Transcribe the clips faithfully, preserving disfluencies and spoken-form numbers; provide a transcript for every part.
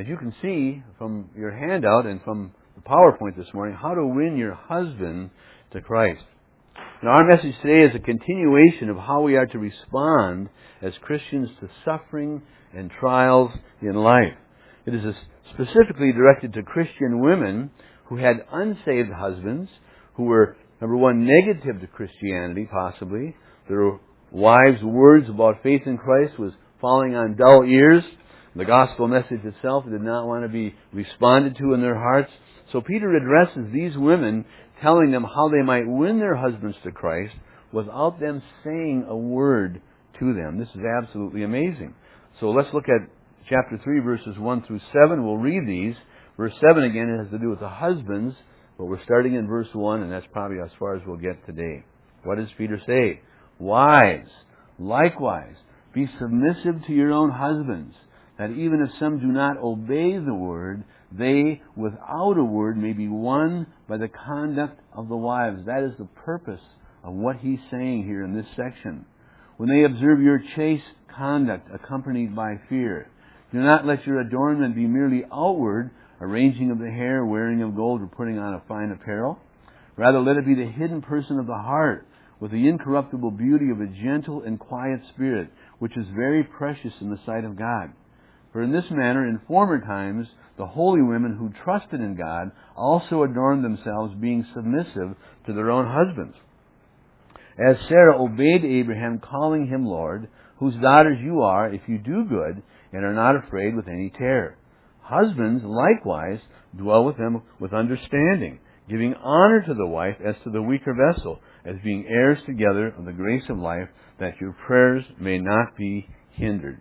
As you can see from your handout and from the PowerPoint this morning, how to win your husband to Christ. Now, our message today is a continuation of how we are to respond as Christians to suffering and trials in life. It is specifically directed to Christian women who had unsaved husbands, who were, number one, negative to Christianity, possibly. Their wives' words about faith in Christ was falling on dull ears. The gospel message itself did not want to be responded to in their hearts. So Peter addresses these women, telling them how they might win their husbands to Christ without them saying a word to them. This is absolutely amazing. So let's look at chapter three, verses one through seven. We'll read these. Verse seven, again, has to do with the husbands, but we're starting in verse one, and that's probably as far as we'll get today. What does Peter say? Wives, likewise, be submissive to your own husbands, that even if some do not obey the word, they, without a word, may be won by the conduct of the wives. That is the purpose of what he's saying here in this section. When they observe your chaste conduct accompanied by fear, do not let your adornment be merely outward, arranging of the hair, wearing of gold, or putting on a fine apparel. Rather, let it be the hidden person of the heart, with the incorruptible beauty of a gentle and quiet spirit, which is very precious in the sight of God. For in this manner, in former times, the holy women who trusted in God also adorned themselves, being submissive to their own husbands. As Sarah obeyed Abraham, calling him Lord, whose daughters you are, if you do good, and are not afraid with any terror. Husbands, likewise, dwell with them with understanding, giving honor to the wife as to the weaker vessel, as being heirs together of the grace of life, that your prayers may not be hindered.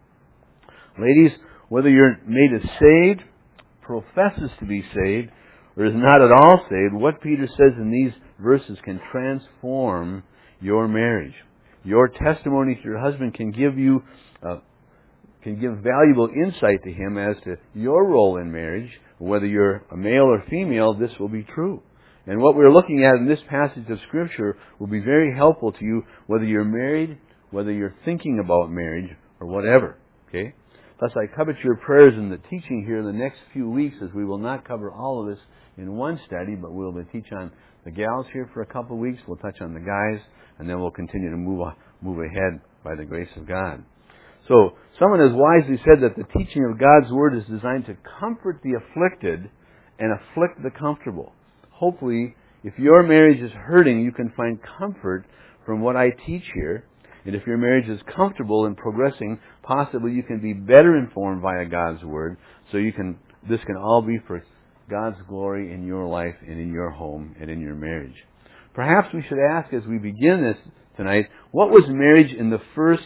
Ladies, whether your mate is saved, professes to be saved, or is not at all saved, what Peter says in these verses can transform your marriage. Your testimony to your husband can give you, uh, can give valuable insight to him as to your role in marriage. Whether you're a male or female, this will be true. And what we're looking at in this passage of Scripture will be very helpful to you, whether you're married, whether you're thinking about marriage, or whatever. Okay? Thus, I covet your prayers in the teaching here in the next few weeks, as we will not cover all of this in one study, but we'll teach on the gals here for a couple of weeks. We'll touch on the guys, and then we'll continue to move move ahead by the grace of God. So, someone has wisely said that the teaching of God's Word is designed to comfort the afflicted and afflict the comfortable. Hopefully, if your marriage is hurting, you can find comfort from what I teach here. And if your marriage is comfortable and progressing, possibly you can be better informed via God's Word. So you can, this can all be for God's glory in your life and in your home and in your marriage. Perhaps we should ask as we begin this tonight, what was marriage in the first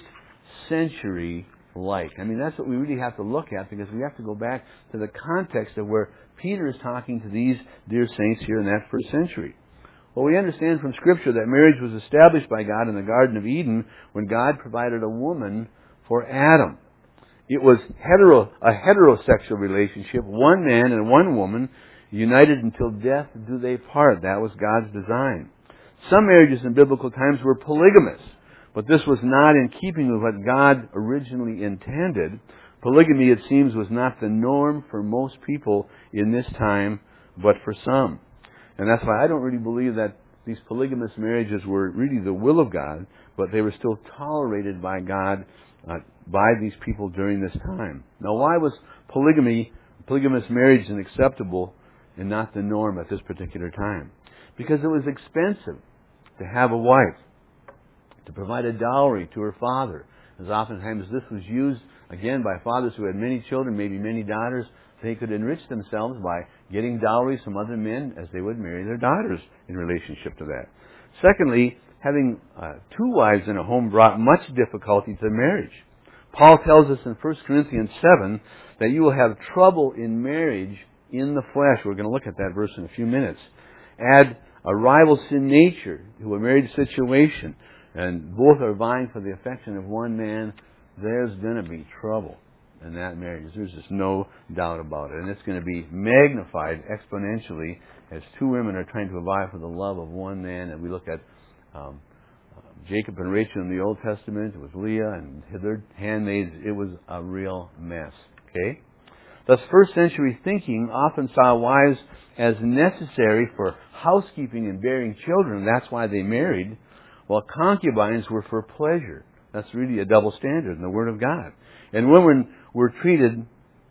century like? I mean, that's what we really have to look at, because we have to go back to the context of where Peter is talking to these dear saints here in that first century. Well, we understand from Scripture that marriage was established by God in the Garden of Eden when God provided a woman for Adam. It was hetero, a heterosexual relationship, one man and one woman, united until death do they part. That was God's design. Some marriages in biblical times were polygamous, but this was not in keeping with what God originally intended. Polygamy, it seems, was not the norm for most people in this time, but for some. And that's why I don't really believe that these polygamous marriages were really the will of God, but they were still tolerated by God, uh, by these people during this time. Now, why was polygamy, polygamous marriage acceptable and not the norm at this particular time? Because it was expensive to have a wife, to provide a dowry to her father. As oftentimes this was used, again, by fathers who had many children, maybe many daughters. They could enrich themselves by getting dowries from other men as they would marry their daughters in relationship to that. Secondly, having uh, two wives in a home brought much difficulty to marriage. Paul tells us in First Corinthians seven that you will have trouble in marriage in the flesh. We're going to look at that verse in a few minutes. Add a rival sin nature to a marriage situation, and both are vying for the affection of one man, there's going to be trouble in that marriage. There's just no doubt about it. And it's going to be magnified exponentially as two women are trying to vie for the love of one man. And we look at um, uh, Jacob and Rachel in the Old Testament. It was Leah and their handmaids. It was a real mess. Okay? Thus, first century thinking often saw wives as necessary for housekeeping and bearing children. That's why they married, while concubines were for pleasure. That's really a double standard in the Word of God. And women were treated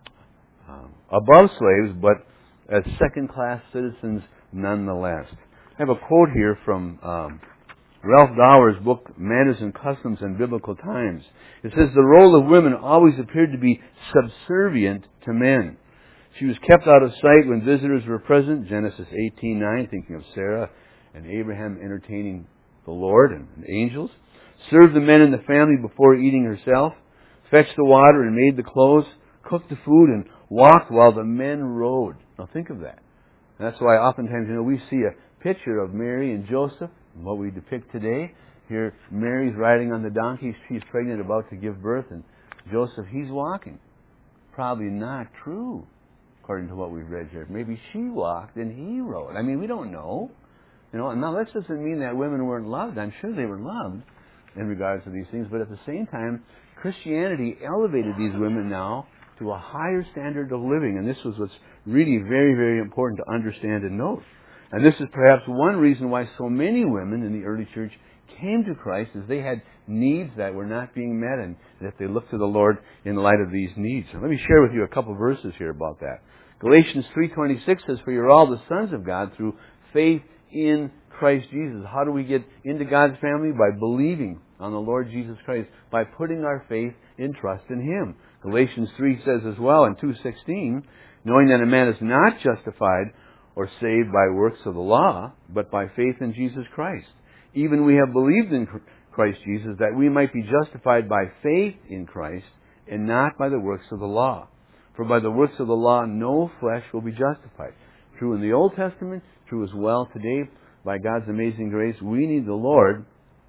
um, above slaves, but as second-class citizens nonetheless. I have a quote here from um, Ralph Dower's book, Manners and Customs in Biblical Times. It says, the role of women always appeared to be subservient to men. She was kept out of sight when visitors were present, Genesis eighteen nine, thinking of Sarah and Abraham entertaining the Lord and angels. Served the men in the family before eating herself. Fetched the water and made the clothes. Cooked the food and walked while the men rode. Now think of that. That's why oftentimes, you know, we see a picture of Mary and Joseph, what we depict today. Here, Mary's riding on the donkey. She's pregnant, about to give birth. And Joseph, he's walking. Probably not true, according to what we've read here. Maybe she walked and he rode. I mean, we don't know. You know, and now that doesn't mean that women weren't loved. I'm sure they were loved in regards to these things. But at the same time, Christianity elevated these women now to a higher standard of living. And this was what's really very, very important to understand and note. And this is perhaps one reason why so many women in the early church came to Christ, is they had needs that were not being met, and that they looked to the Lord in light of these needs. So let me share with you a couple verses here about that. Galatians three twenty-six says, for you're all the sons of God through faith in Christ Jesus. How do we get into God's family? By believing on the Lord Jesus Christ, by putting our faith in trust in Him. Galatians three says as well in two sixteen, knowing that a man is not justified or saved by works of the law, but by faith in Jesus Christ. Even we have believed in Christ Jesus, that we might be justified by faith in Christ, and not by the works of the law. For by the works of the law no flesh will be justified. True in the Old Testament, true as well today. By God's amazing grace, we need the Lord,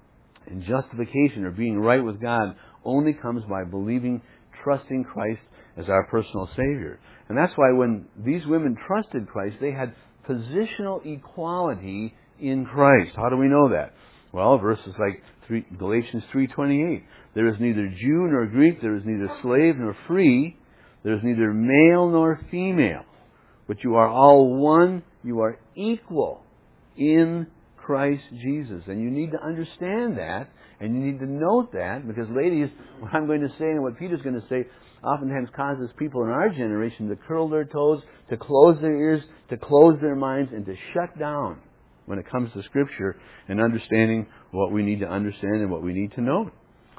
and justification, or being right with God, only comes by believing, trusting Christ as our personal Savior. And that's why when these women trusted Christ, they had positional equality in Christ. How do we know that? Well, verses like three, Galatians three twenty-eight. There is neither Jew nor Greek, there is neither slave nor free, there is neither male nor female, but you are all one, you are equal in Christ Jesus. And you need to understand that, and you need to note that, because ladies, what I'm going to say and what Peter's going to say oftentimes causes people in our generation to curl their toes, to close their ears, to close their minds, and to shut down when it comes to Scripture and understanding what we need to understand and what we need to know.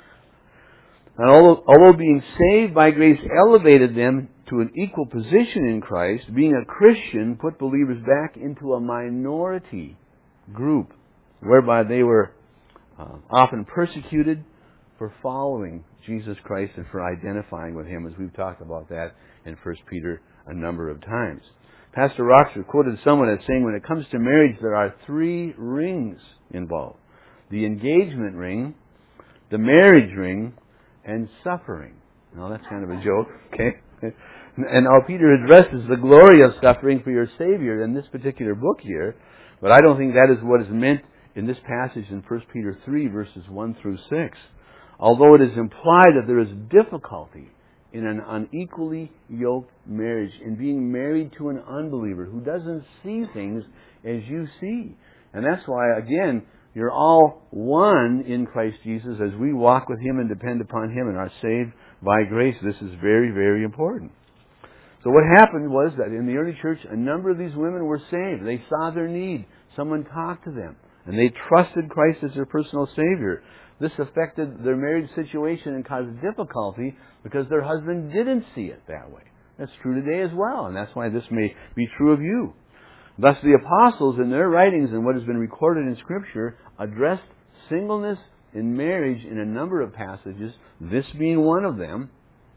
And although, although being saved by grace elevated them to an equal position in Christ, being a Christian put believers back into a minority group, whereby they were uh, often persecuted for following Jesus Christ and for identifying with Him, as we've talked about that in First Peter a number of times. Pastor Roxer quoted someone as saying, when it comes to marriage, there are three rings involved. The engagement ring, the marriage ring, and suffering. Now that's kind of a joke, okay? And now Peter addresses the glory of suffering for your Savior in this particular book here, but I don't think that is what is meant in this passage in First Peter three, verses one through six. Although it is implied that there is difficulty in an unequally yoked marriage, in being married to an unbeliever who doesn't see things as you see. And that's why, again, you're all one in Christ Jesus as we walk with Him and depend upon Him and are saved by grace. This is very, very important. So what happened was that in the early church, a number of these women were saved. They saw their need. Someone talked to them. And they trusted Christ as their personal Savior. This affected their marriage situation and caused difficulty because their husband didn't see it that way. That's true today as well, and that's why this may be true of you. Thus the apostles in their writings and what has been recorded in Scripture addressed singleness in marriage in a number of passages, this being one of them,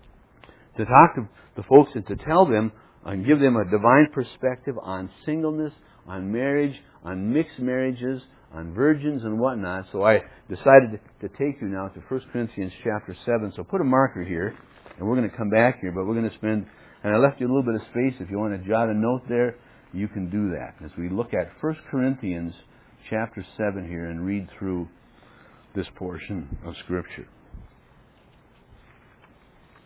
to talk to the folks and to tell them and give them a divine perspective on singleness, on marriage, on mixed marriages, on virgins and whatnot. So I decided to take you now to First Corinthians chapter seven. So put a marker here, and we're going to come back here, but we're going to spend, and I left you a little bit of space. If you want to jot a note there, you can do that. As we look at First Corinthians chapter seven here and read through this portion of Scripture.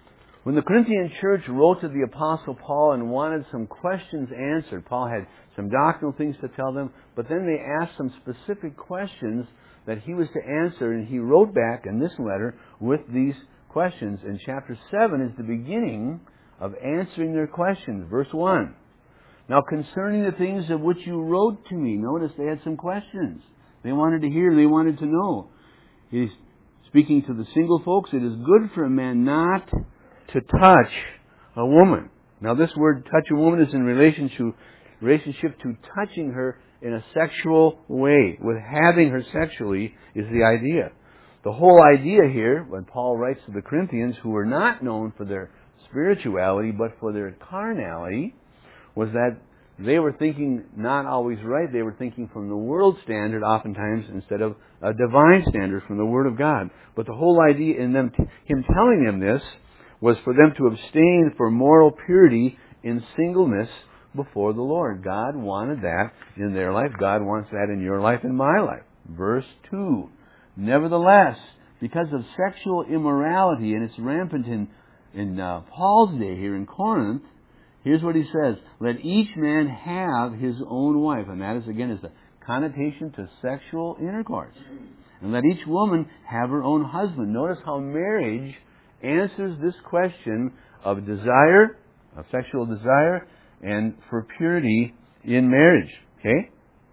When the Corinthian church wrote to the Apostle Paul and wanted some questions answered, Paul had some doctrinal things to tell them, but then they asked some specific questions that he was to answer, and he wrote back in this letter with these questions. And chapter seven is the beginning of answering their questions. Verse one. Now concerning the things of which you wrote to me, notice they had some questions. They wanted to hear, they wanted to know. He's speaking to the single folks. It is good for a man not to touch a woman. Now this word touch a woman is in relation to, relationship to touching her in a sexual way. With having her sexually is the idea. The whole idea here, when Paul writes to the Corinthians, who were not known for their spirituality but for their carnality, was that they were thinking not always right. They were thinking from the world standard oftentimes instead of a divine standard from the Word of God. But the whole idea in them, him telling them this, was for them to abstain for moral purity in singleness before the Lord. God wanted that in their life. God wants that in your life and my life. Verse two. Nevertheless, because of sexual immorality, and it's rampant in, in uh, Paul's day here in Corinth, here's what he says. Let each man have his own wife. And that is, again, is the connotation to sexual intercourse. And let each woman have her own husband. Notice how marriage answers this question of desire, of sexual desire, and for purity in marriage. Okay?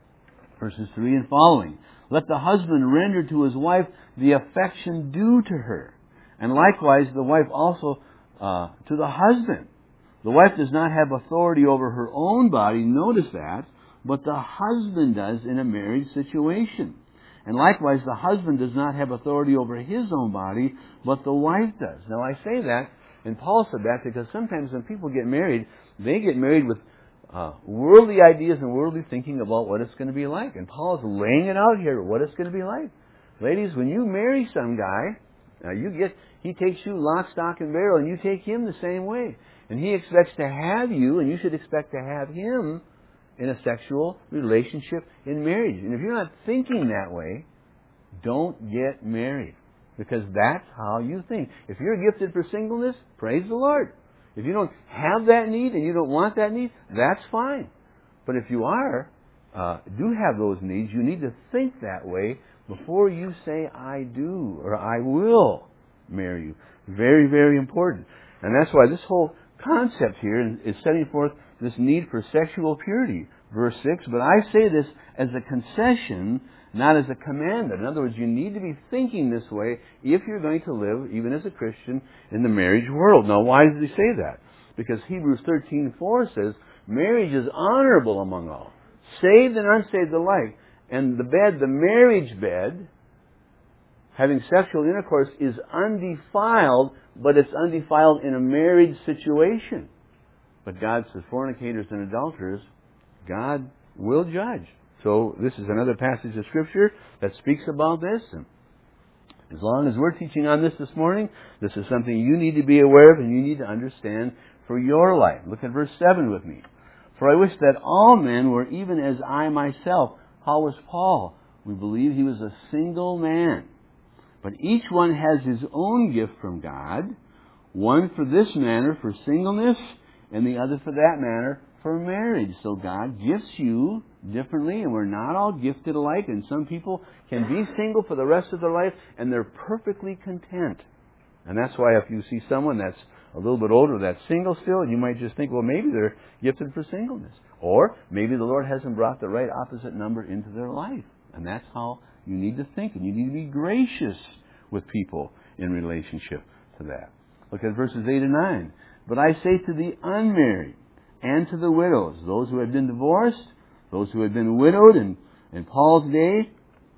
Verses three and following. Let the husband render to his wife the affection due to her. And likewise, the wife also uh, to the husband. The wife does not have authority over her own body, notice that, but the husband does in a marriage situation. And likewise, the husband does not have authority over his own body, but the wife does. Now, I say that, and Paul said that, because sometimes when people get married, they get married with uh, worldly ideas and worldly thinking about what it's going to be like. And Paul is laying it out here, what it's going to be like. Ladies, when you marry some guy, now you get, he takes you lock, stock, and barrel, and you take him the same way. And he expects to have you, and you should expect to have him in a sexual relationship in marriage. And if you're not thinking that way, don't get married. Because that's how you think. If you're gifted for singleness, praise the Lord. If you don't have that need and you don't want that need, that's fine. But if you are, uh, do have those needs, you need to think that way before you say, I do, or I will marry you. Very, very important. And that's why this whole concept here is setting forth this need for sexual purity. Verse six, but I say this as a concession, not as a commandment. In other words, you need to be thinking this way if you're going to live, even as a Christian, in the marriage world. Now, why does he say that? Because Hebrews thirteen four says, marriage is honorable among all, saved and unsaved alike. And the bed, the marriage bed, having sexual intercourse, is undefiled, but it's undefiled in a marriage situation. But God says, fornicators and adulterers, God will judge. So this is another passage of Scripture that speaks about this. And as long as we're teaching on this this morning, this is something you need to be aware of and you need to understand for your life. Look at verse seven with me. For I wish that all men were even as I myself. How was Paul? We believe he was a single man. But each one has his own gift from God, one for this manner, for singleness, and the other for that manner, for marriage. So God gifts you differently, and we're not all gifted alike, and some people can be single for the rest of their life, and they're perfectly content. And that's why if you see someone that's a little bit older that's single still, you might just think, well, maybe they're gifted for singleness. Or maybe the Lord hasn't brought the right opposite number into their life. And that's how you need to think, and you need to be gracious with people in relationship to that. Look at verses eight and nine. But I say to the unmarried and to the widows, those who have been divorced, those who have been widowed in, in Paul's day,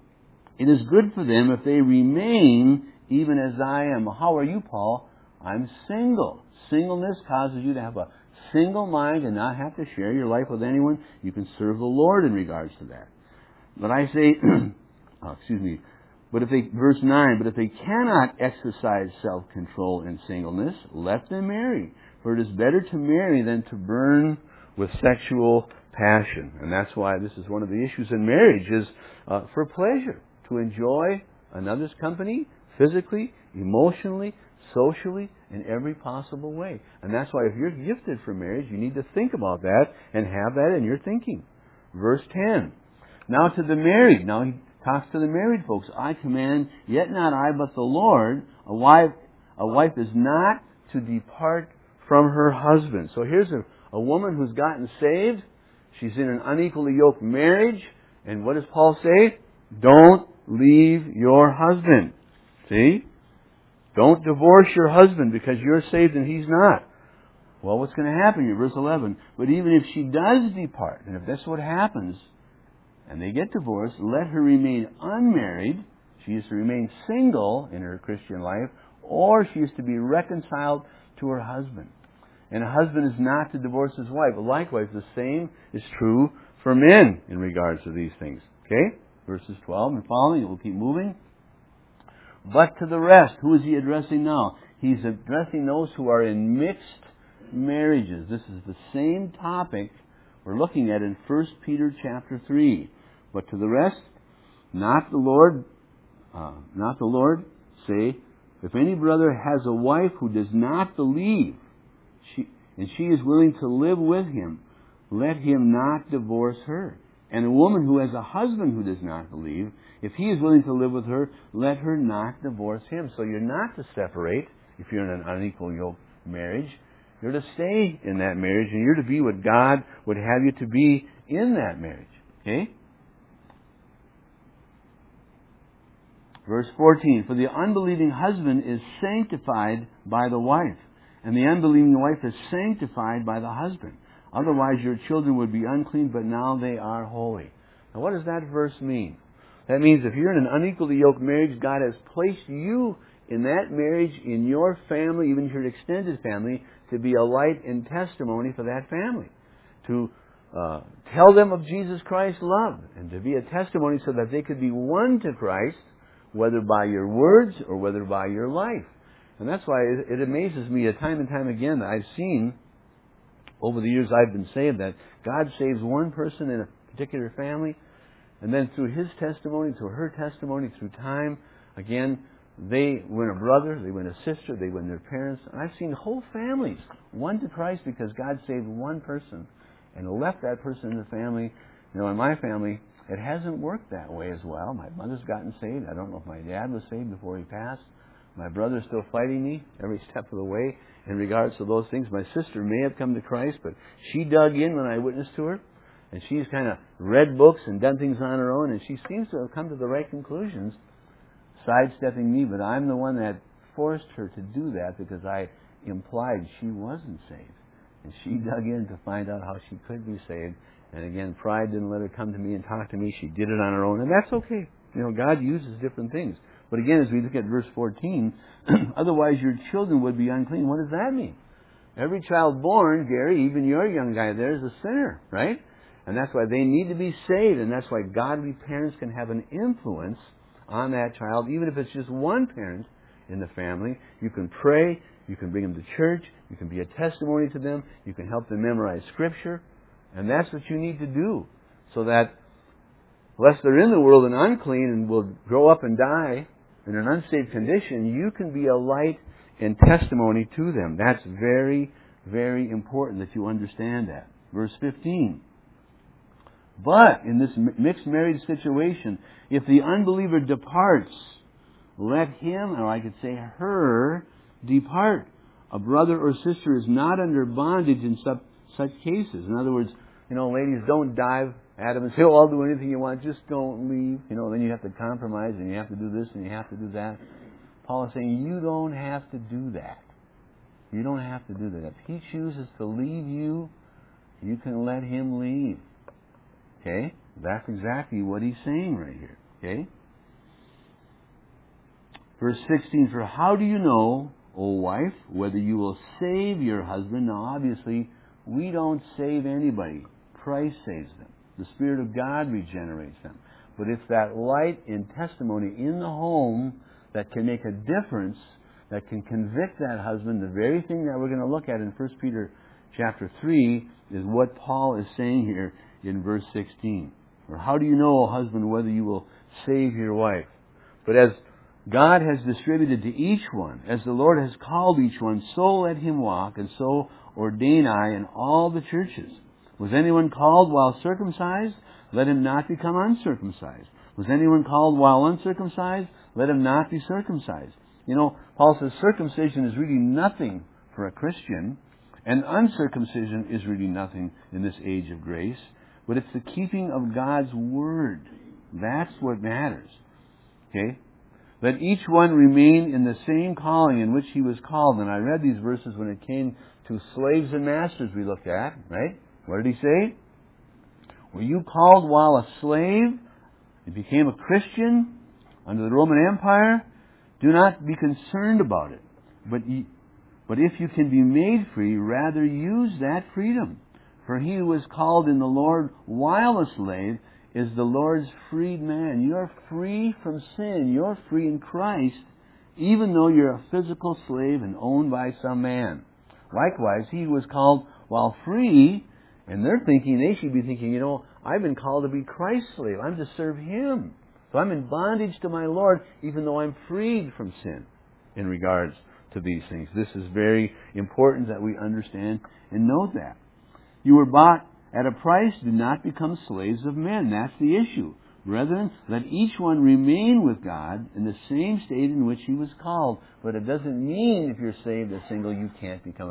it is good for them if they remain even as I am. How are you, Paul? I'm single. Singleness causes you to have a single mind and not have to share your life with anyone. You can serve the Lord in regards to that. But I say, oh, excuse me, but if they, verse nine, but if they cannot exercise self-control in singleness, let them marry. For it is better to marry than to burn with sexual passion. And that's why this is one of the issues in marriage, is uh, for pleasure, to enjoy another's company, physically, emotionally, socially, in every possible way. And that's why if you're gifted for marriage, you need to think about that and have that in your thinking. Verse ten. Now to the married. Now he talks to the married folks. I command, yet not I, but the Lord, a wife, a wife is not to depart from her husband. So here's a, a woman who's gotten saved. She's in an unequally yoked marriage. And what does Paul say? Don't leave your husband. See? Don't divorce your husband because you're saved and he's not. Well, what's going to happen here? Verse eleven. But even if she does depart, and if that's what happens, and they get divorced, let her remain unmarried. She is to remain single in her Christian life, or she is to be reconciled to her husband. And a husband is not to divorce his wife. Likewise, the same is true for men in regards to these things. Okay? Verses twelve and following, we'll keep moving. But to the rest, who is he addressing now? He's addressing those who are in mixed marriages. This is the same topic we're looking at in First Peter chapter three. But to the rest, not the Lord, uh, not the Lord, say, if any brother has a wife who does not believe, she, and she is willing to live with him, let him not divorce her. And a woman who has a husband who does not believe, if he is willing to live with her, let her not divorce him. So you're not to separate if you're in an unequal yoke marriage. You're to stay in that marriage, and you're to be what God would have you to be in that marriage. Okay? Verse fourteen, for the unbelieving husband is sanctified by the wife, and the unbelieving wife is sanctified by the husband. Otherwise your children would be unclean, but now they are holy. Now what does that verse mean? That means if you're in an unequally yoked marriage, God has placed you in that marriage, in your family, even your extended family, to be a light and testimony for that family. To uh, tell them of Jesus Christ's love, and to be a testimony so that they could be won to Christ, whether by your words or whether by your life. And that's why it, it amazes me time and time again that I've seen over the years I've been saved that God saves one person in a particular family, and then through his testimony, through her testimony, through time, again, they win a brother, they win a sister, they win their parents. And I've seen whole families won to Christ because God saved one person and left that person in the family. You know, in my family, it hasn't worked that way as well. My mother's gotten saved. I don't know if my dad was saved before he passed. My brother's still fighting me every step of the way in regards to those things. My sister may have come to Christ, but she dug in when I witnessed to her. And she's kind of read books and done things on her own, and she seems to have come to the right conclusions, sidestepping me. But I'm the one that forced her to do that because I implied she wasn't saved. And she dug in to find out how she could be saved. And again, pride didn't let her come to me and talk to me. She did it on her own, and that's okay. You know, God uses different things. But again, as we look at verse fourteen, otherwise your children would be unclean. What does that mean? Every child born, Gary, even your young guy there, is a sinner, right? And that's why they need to be saved, and that's why godly parents can have an influence on that child, even if it's just one parent in the family. You can pray, you can bring them to church, you can be a testimony to them, you can help them memorize Scripture, and that's what you need to do, so that lest they're in the world and unclean and will grow up and die in an unsaved condition, you can be a light and testimony to them. That's very, very important that you understand that. Verse fifteen. But in this mixed marriage situation, if the unbeliever departs, let him, or I could say her, depart. A brother or sister is not under bondage in such, such cases. In other words, you know, ladies, don't dive at him and say, oh, I'll do anything you want, just don't leave. You know, then you have to compromise and you have to do this and you have to do that. Paul is saying, you don't have to do that. You don't have to do that. If he chooses to leave you, you can let him leave. Okay? That's exactly what he's saying right here. Okay? Verse sixteen, for how do you know, O wife, whether you will save your husband? Now, obviously, we don't save anybody. Christ saves them. The Spirit of God regenerates them. But it's that light and testimony in the home that can make a difference, that can convict that husband. The very thing that we're going to look at in First Peter chapter three is what Paul is saying here in verse sixteen. Or how do you know, O husband, whether you will save your wife? But as God has distributed to each one, as the Lord has called each one, so let him walk, and so ordain I in all the churches. Was anyone called while circumcised? Let him not become uncircumcised. Was anyone called while uncircumcised? Let him not be circumcised. You know, Paul says circumcision is really nothing for a Christian, and uncircumcision is really nothing in this age of grace, but it's the keeping of God's Word. That's what matters. Okay? Let each one remain in the same calling in which he was called. And I read these verses when it came to slaves and masters we looked at, right? What did he say? Were you called while a slave and became a Christian under the Roman Empire? Do not be concerned about it. But, ye, but if you can be made free, rather use that freedom. For he who was called in the Lord while a slave is the Lord's freed man. You're free from sin. You're free in Christ, even though you're a physical slave and owned by some man. Likewise, he who was called while free, and they're thinking, they should be thinking, you know, I've been called to be Christ's slave. I'm to serve Him. So I'm in bondage to my Lord, even though I'm freed from sin in regards to these things. This is very important that we understand and note that. You were bought at a price. Do not become slaves of men. That's the issue. Brethren, let each one remain with God in the same state in which he was called. But it doesn't mean if you're saved as single, you can't become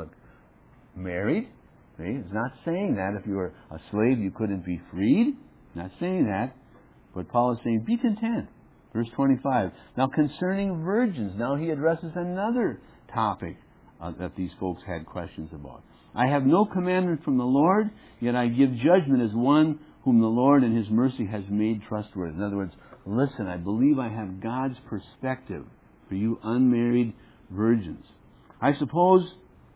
a married. See? It's not saying that if you were a slave, you couldn't be freed. Not saying that. But Paul is saying, be content. Verse twenty-five. Now concerning virgins, now he addresses another topic uh, that these folks had questions about. I have no commandment from the Lord, yet I give judgment as one whom the Lord in His mercy has made trustworthy. In other words, listen, I believe I have God's perspective for you unmarried virgins. I suppose,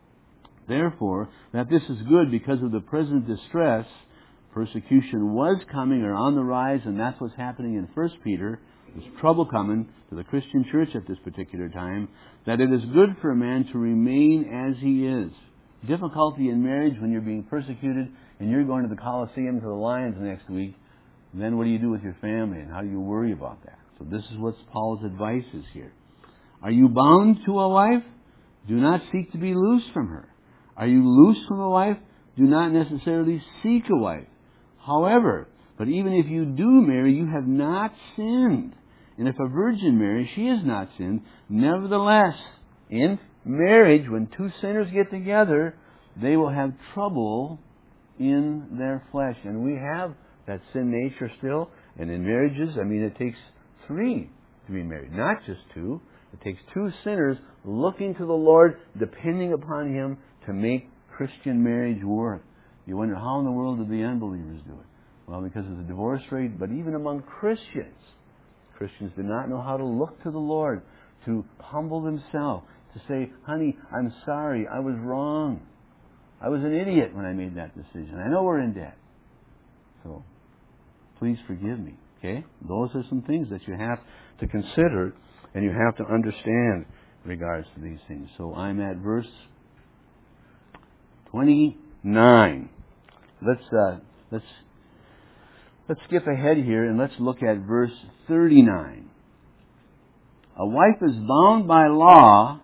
therefore, that this is good because of the present distress. Persecution was coming or on the rise, and that's what's happening in First Peter. There's trouble coming to the Christian church at this particular time, that it is good for a man to remain as he is. Difficulty in marriage when you're being persecuted and you're going to the Colosseum, to the Lions next week. Then what do you do with your family, and how do you worry about that? So this is what Paul's advice is here. Are you bound to a wife? Do not seek to be loose from her. Are you loose from a wife? Do not necessarily seek a wife. However, but even if you do marry, you have not sinned. And if a virgin marries, she has not sinned. Nevertheless, in marriage, when two sinners get together, they will have trouble in their flesh. And we have that sin nature still. And in marriages, I mean, it takes three to be married, not just two. It takes two sinners looking to the Lord, depending upon Him to make Christian marriage work. You wonder, how in the world do the unbelievers do it? Well, because of the divorce rate. But even among Christians, Christians do not know how to look to the Lord, to humble themselves, to say, honey, I'm sorry, I was wrong. I was an idiot when I made that decision. I know we're in debt. So, please forgive me. Okay? Those are some things that you have to consider and you have to understand in regards to these things. So I'm at verse twenty-nine. Let's uh, let's let's skip ahead here and let's look at verse thirty-nine. A wife is bound by law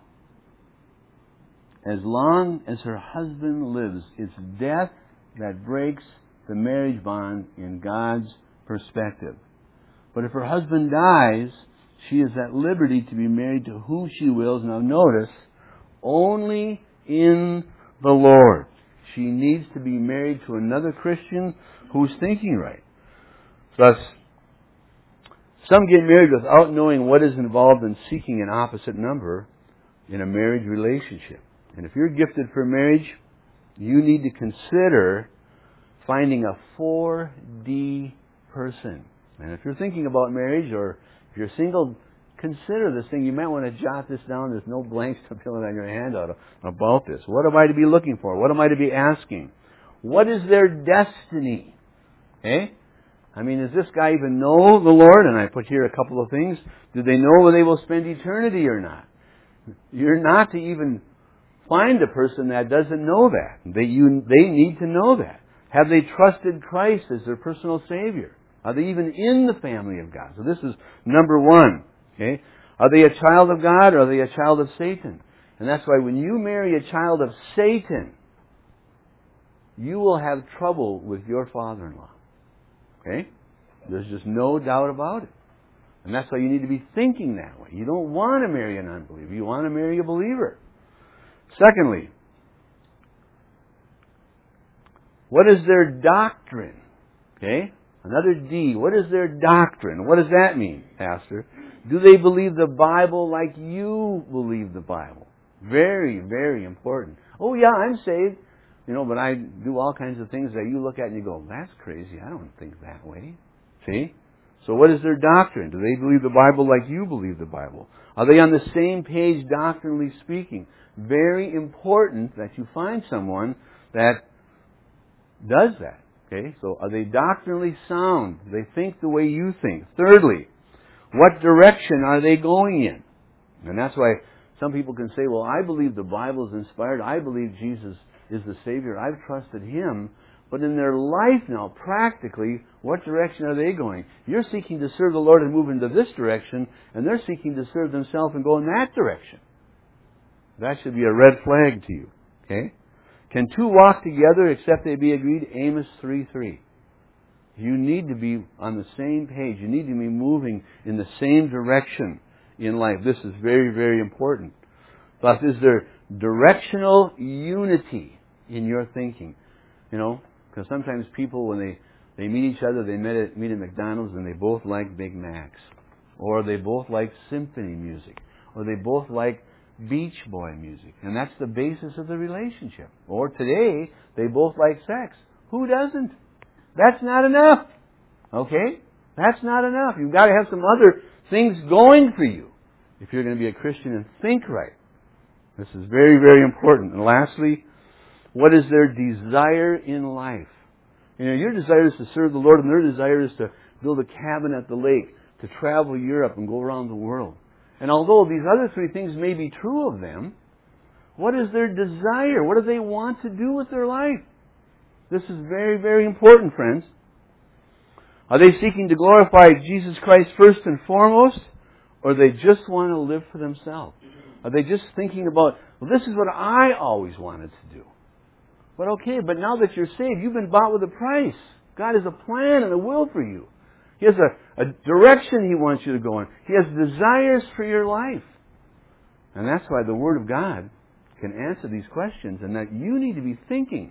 as long as her husband lives. It's death that breaks the marriage bond in God's perspective. But if her husband dies, she is at liberty to be married to whom she wills. Now notice, only in the Lord. She needs to be married to another Christian who's thinking right. Thus, some get married without knowing what is involved in seeking an opposite number in a marriage relationship. And if you're gifted for marriage, you need to consider finding a four D person. And if you're thinking about marriage, or if you're single, consider this thing. You might want to jot this down. There's no blanks to fill it on your handout about this. What am I to be looking for? What am I to be asking? What is their destiny? Okay? I mean, does this guy even know the Lord? And I put here a couple of things. Do they know where they will spend eternity or not? You're not to even find a person that doesn't know that. They, you, they need to know that. Have they trusted Christ as their personal Savior? Are they even in the family of God? So this is number one. Okay? Are they a child of God or are they a child of Satan? And that's why when you marry a child of Satan, you will have trouble with your father-in-law. Okay? There's just no doubt about it. And that's why you need to be thinking that way. You don't want to marry an unbeliever. You want to marry a believer. Secondly, what is their doctrine? Okay? Another D. What is their doctrine? What does that mean, Pastor? Do they believe the Bible like you believe the Bible? Very, very important. Oh yeah, I'm saved. You know, but I do all kinds of things that you look at and you go, that's crazy. I don't think that way. See? So what is their doctrine? Do they believe the Bible like you believe the Bible? Are they on the same page doctrinally speaking? Very important that you find someone that does that. Okay? So are they doctrinally sound? Do they think the way you think? Thirdly, what direction are they going in? And that's why some people can say, well, I believe the Bible is inspired. I believe Jesus is the Savior. I've trusted Him. But in their life now, practically, what direction are they going? You're seeking to serve the Lord and move into this direction, and they're seeking to serve themselves and go in that direction. That should be a red flag to you. Okay? Can two walk together except they be agreed? Amos three three. You need to be on the same page. You need to be moving in the same direction in life. This is very, very important. Thus, is there directional unity in your thinking? You know, because sometimes people, when they, they meet each other, they meet at, meet at McDonald's and they both like Big Macs. Or they both like symphony music. Or they both like Beach Boy music. And that's the basis of the relationship. Or today, they both like sex. Who doesn't? That's not enough. Okay? That's not enough. You've got to have some other things going for you if you're going to be a Christian and think right. This is very, very important. And lastly, what is their desire in life? You know, your desire is to serve the Lord, and their desire is to build a cabin at the lake, to travel Europe and go around the world. And although these other three things may be true of them, what is their desire? What do they want to do with their life? This is very, very important, friends. Are they seeking to glorify Jesus Christ first and foremost, or they just want to live for themselves? Are they just thinking about, well, this is what I always wanted to do? But okay, but now that you're saved, you've been bought with a price. God has a plan and a will for you. He has a, a direction He wants you to go in. He has desires for your life. And that's why the Word of God can answer these questions, and that you need to be thinking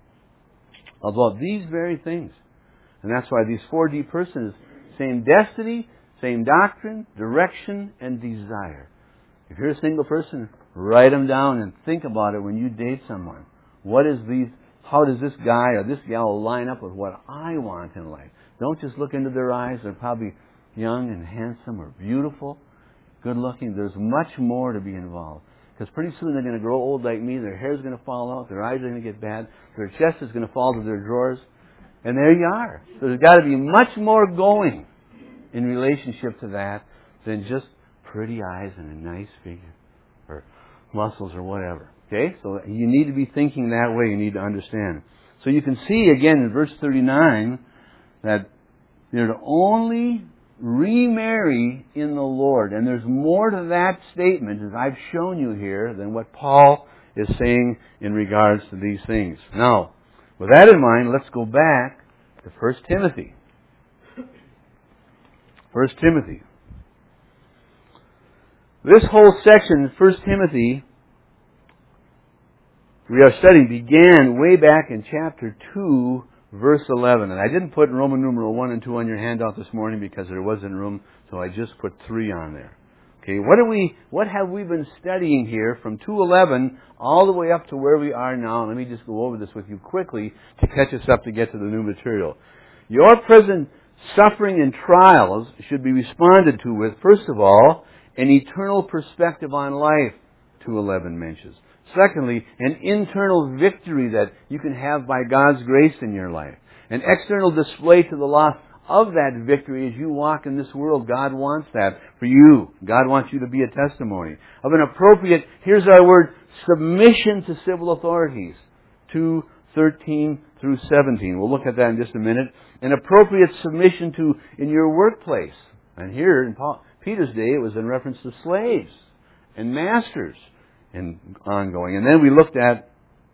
about these very things. And that's why these four D persons, same destiny, same doctrine, direction, and desire. If you're a single person, write them down and think about it when you date someone. What is these, how does this guy or this gal line up with what I want in life? Don't just look into their eyes. They're probably young and handsome or beautiful, good looking. There's much more to be involved. Because pretty soon they're going to grow old like me. Their hair's going to fall out. Their eyes are going to get bad. Their chest is going to fall to their drawers. And there you are. So there's got to be much more going in relationship to that than just pretty eyes and a nice figure or muscles or whatever. Okay? So you need to be thinking that way. You need to understand. So you can see again in verse thirty-nine that they're to only remarry in the Lord. And there's more to that statement, as I've shown you here, than what Paul is saying in regards to these things. Now, with that in mind, let's go back to First Timothy. First Timothy. This whole section, First Timothy, we are studying, began way back in chapter two, verse eleven. And I didn't put Roman numeral one and two on your handout this morning because there wasn't room, so I just put three on there. Okay, what do we, what have we been studying here from two eleven all the way up to where we are now? Let me just go over this with you quickly to catch us up to get to the new material. Your present suffering and trials should be responded to with, first of all, an eternal perspective on life, two eleven mentions. Secondly, an internal victory that you can have by God's grace in your life. An external display to the law of that victory as you walk in this world. God wants that for you. God wants you to be a testimony. Of an appropriate, here's our word, submission to civil authorities. two thirteen through seventeen. We'll look at that in just a minute. An appropriate submission to in your workplace. And here, in Paul, Peter's day, it was in reference to slaves and masters and ongoing. And then we looked at,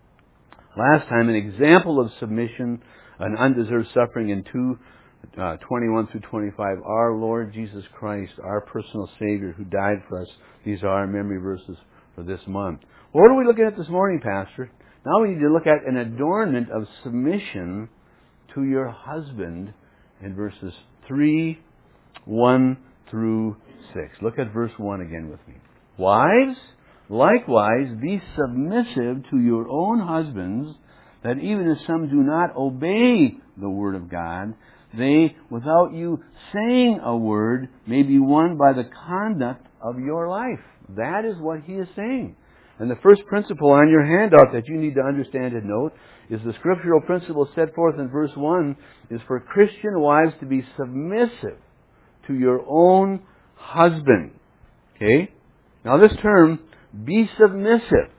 last time, an example of submission, an undeserved suffering in two, uh, twenty-one through twenty-five. Our Lord Jesus Christ, our personal Savior who died for us. These are our memory verses for this month. Well, what are we looking at this morning, Pastor? Now we need to look at an adornment of submission to your husband in verses three, one through six. Look at verse one again with me. Wives, likewise, be submissive to your own husbands, that even as some do not obey the word of God, they, without you saying a word, may be won by the conduct of your life. That is what he is saying. And the first principle on your handout that you need to understand and note is the scriptural principle set forth in verse one is for Christian wives to be submissive to your own husband. Okay? Now this term, be submissive,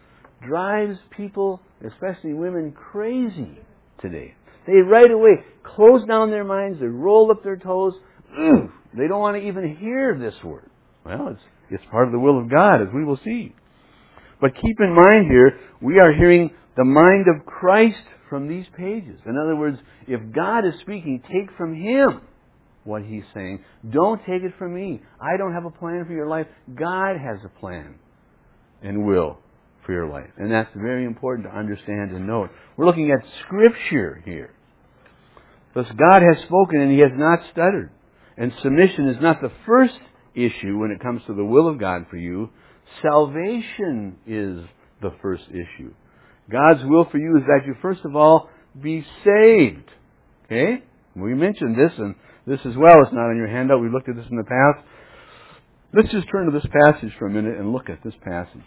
drives people, especially women, crazy today. They right away close down their minds, they roll up their toes. Ugh, they don't want to even hear this word. Well, it's, it's part of the will of God, as we will see. But keep in mind here, we are hearing the mind of Christ from these pages. In other words, if God is speaking, take from Him what He's saying. Don't take it from me. I don't have a plan for your life. God has a plan and will for your life. And that's very important to understand and note. We're looking at Scripture here. Thus God has spoken and He has not stuttered. And submission is not the first issue when it comes to the will of God for you. Salvation is the first issue. God's will for you is that you first of all be saved. Okay? We mentioned this and this as well. It's not on your handout. We looked at this in the past. Let's just turn to this passage for a minute and look at this passage.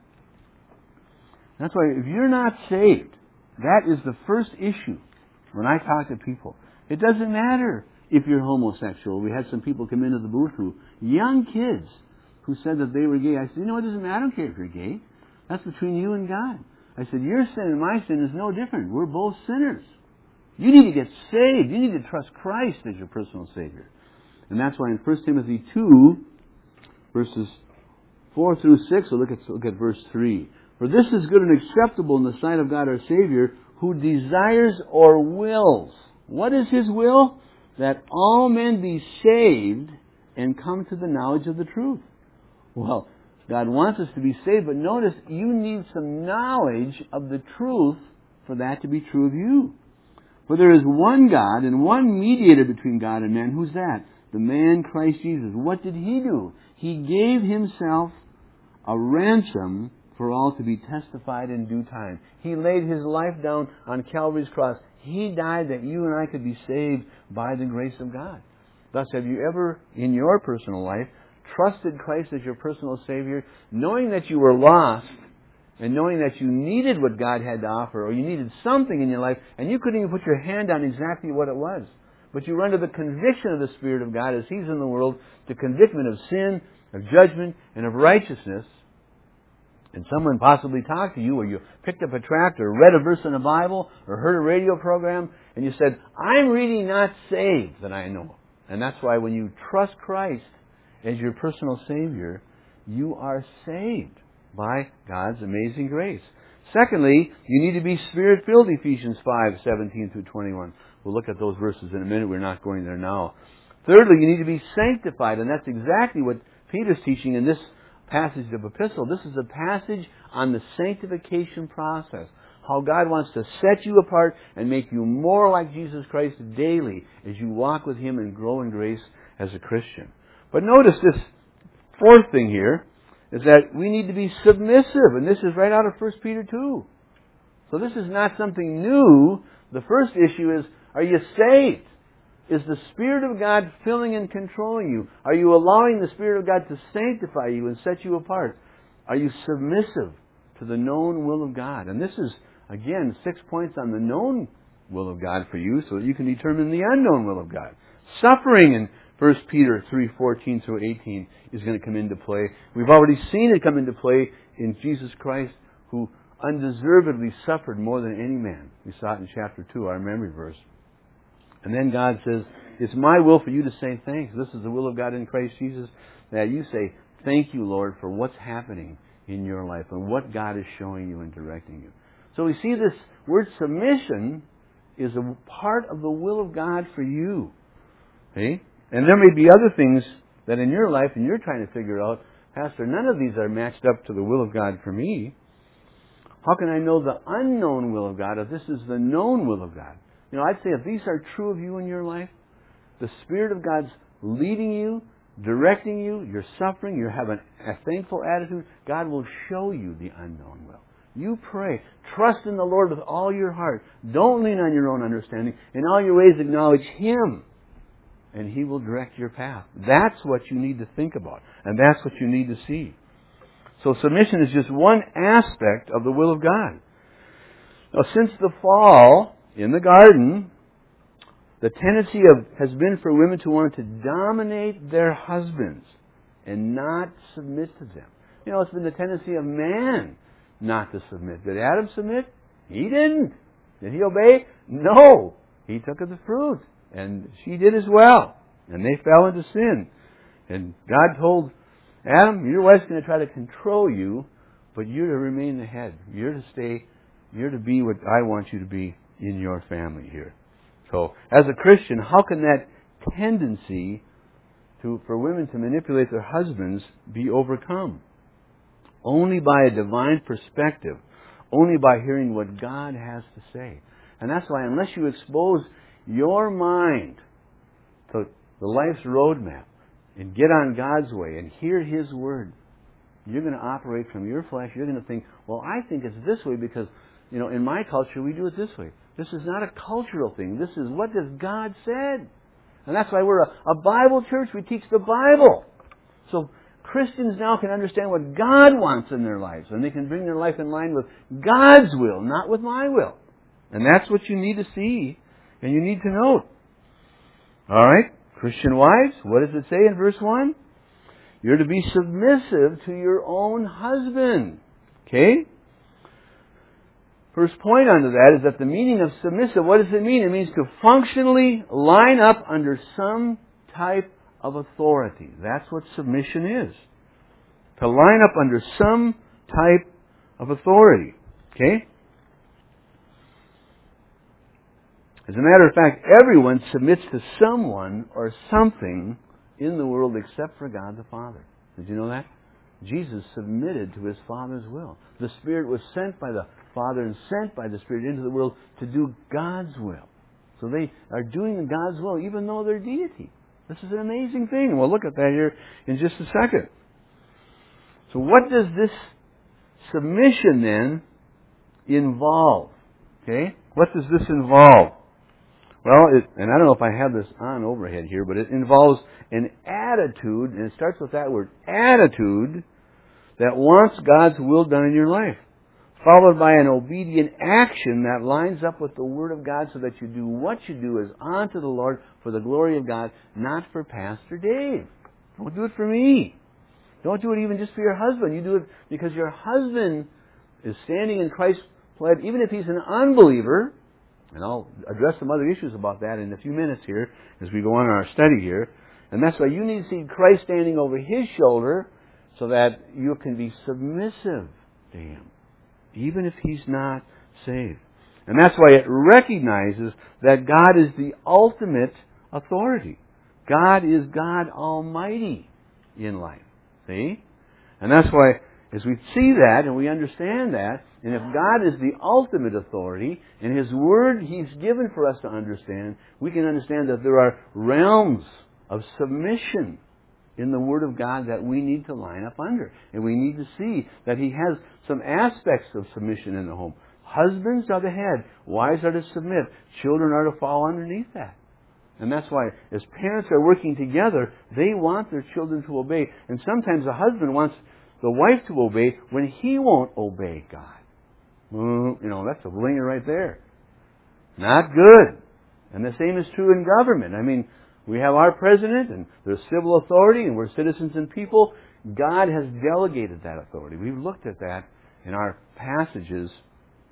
That's why if you're not saved, that is the first issue when I talk to people. It doesn't matter if you're homosexual. We had some people come into the booth who, young kids, who said that they were gay. I said, you know, it doesn't matter. I don't care if you're gay. That's between you and God. I said, your sin and my sin is no different. We're both sinners. You need to get saved. You need to trust Christ as your personal Savior. And that's why in First Timothy two, verses four through six, we'll look at, look at verse three. For this is good and acceptable in the sight of God our Savior, who desires or wills. What is His will? That all men be saved and come to the knowledge of the truth. Well, God wants us to be saved, but notice you need some knowledge of the truth for that to be true of you. For there is one God and one mediator between God and man. Who's that? The man Christ Jesus. What did He do? He gave Himself a ransom for all to be testified in due time. He laid His life down on Calvary's cross. He died that you and I could be saved by the grace of God. Thus, have you ever, in your personal life, trusted Christ as your personal Savior, knowing that you were lost and knowing that you needed what God had to offer, or you needed something in your life, and you couldn't even put your hand on exactly what it was. But you were under the conviction of the Spirit of God as He's in the world, the conviction of sin, of judgment, and of righteousness. And someone possibly talked to you, or you picked up a tract, or read a verse in the Bible, or heard a radio program, and you said, I'm really not saved that I know. And that's why when you trust Christ as your personal Savior, you are saved by God's amazing grace. Secondly, you need to be Spirit-filled, Ephesians five, seventeen through twenty-one. We'll look at those verses in a minute. We're not going there now. Thirdly, you need to be sanctified, and that's exactly what Peter's teaching in this passage of Epistle. This is a passage on the sanctification process. How God wants to set you apart and make you more like Jesus Christ daily as you walk with Him and grow in grace as a Christian. But notice this fourth thing here is that we need to be submissive. And this is right out of First Peter two. So this is not something new. The first issue is, are you saved? Is the Spirit of God filling and controlling you? Are you allowing the Spirit of God to sanctify you and set you apart? Are you submissive to the known will of God? And this is, again, six points on the known will of God for you so that you can determine the unknown will of God. Suffering in First Peter three, fourteen through eighteen is going to come into play. We've already seen it come into play in Jesus Christ, who undeservedly suffered more than any man. We saw it in chapter two, our memory verse. And then God says it's my will for you to say thanks. This is the will of God in Christ Jesus, that you say, thank you, Lord, for what's happening in your life and what God is showing you and directing you. So we see this word submission is a part of the will of God for you. Okay? And there may be other things that in your life and you're trying to figure out, Pastor, none of these are matched up to the will of God for me. How can I know the unknown will of God if this is the known will of God? You know, I'd say if these are true of you in your life, the Spirit of God's leading you, directing you, you're suffering, you have an, a thankful attitude, God will show you the unknown will. You pray. Trust in the Lord with all your heart. Don't lean on your own understanding. In all your ways acknowledge Him, and He will direct your path. That's what you need to think about, and that's what you need to see. So submission is just one aspect of the will of God. Now, since the fall in the garden, the tendency of, has been for women to want to dominate their husbands and not submit to them. You know, it's been the tendency of man not to submit. Did Adam submit? He didn't. Did he obey? No. He took of the fruit, and she did as well. And they fell into sin. And God told Adam, your wife's going to try to control you, but you're to remain the head. You're to stay, you're to be what I want you to be in your family here. So, as a Christian, how can that tendency to, for women to manipulate their husbands be overcome? Only by a divine perspective. Only by hearing what God has to say. And that's why unless you expose your mind to the life's roadmap and get on God's way and hear His Word, you're going to operate from your flesh. You're going to think, well, I think it's this way because, you know, in my culture we do it this way. This is not a cultural thing. This is what does God said. And that's why we're a, a Bible church. We teach the Bible. So Christians now can understand what God wants in their lives, and they can bring their life in line with God's will, not with my will. And that's what you need to see, and you need to note. All right, Christian wives, what does it say in verse one? You're to be submissive to your own husband. Okay? First point under that is that the meaning of submissive, what does it mean? It means to functionally line up under some type of authority. That's what submission is. To line up under some type of authority. Okay? As a matter of fact, everyone submits to someone or something in the world except for God the Father. Did you know that? Jesus submitted to His Father's will. The Spirit was sent by the Father and sent by the Spirit into the world to do God's will. So they are doing God's will even though they're deity. This is an amazing thing. We'll look at that here in just a second. So what does this submission then involve? Okay? What does this involve? Well, it, and I don't know if I have this on overhead here, but it involves an attitude, and it starts with that word, attitude, that wants God's will done in your life, followed by an obedient action that lines up with the Word of God so that you do what you do is unto the Lord for the glory of God, not for Pastor Dave. Don't do it for me. Don't do it even just for your husband. You do it because your husband is standing in Christ's blood, even if he's an unbeliever. And I'll address some other issues about that in a few minutes here as we go on in our study here. And that's why you need to see Christ standing over his shoulder so that you can be submissive to him, even if he's not saved. And that's why it recognizes that God is the ultimate authority. God is God Almighty in life. See? And that's why as we see that and we understand that, and if God is the ultimate authority, and His Word He's given for us to understand, we can understand that there are realms of submission in the Word of God that we need to line up under. And we need to see that He has some aspects of submission in the home. Husbands are the head. Wives are to submit. Children are to fall underneath that. And that's why, as parents are working together, they want their children to obey. And sometimes the husband wants the wife to obey when he won't obey God. You know, that's a blinger right there. Not good. And the same is true in government. I mean, we have our president, and there's civil authority, and we're citizens and people. God has delegated that authority. We've looked at that in our passages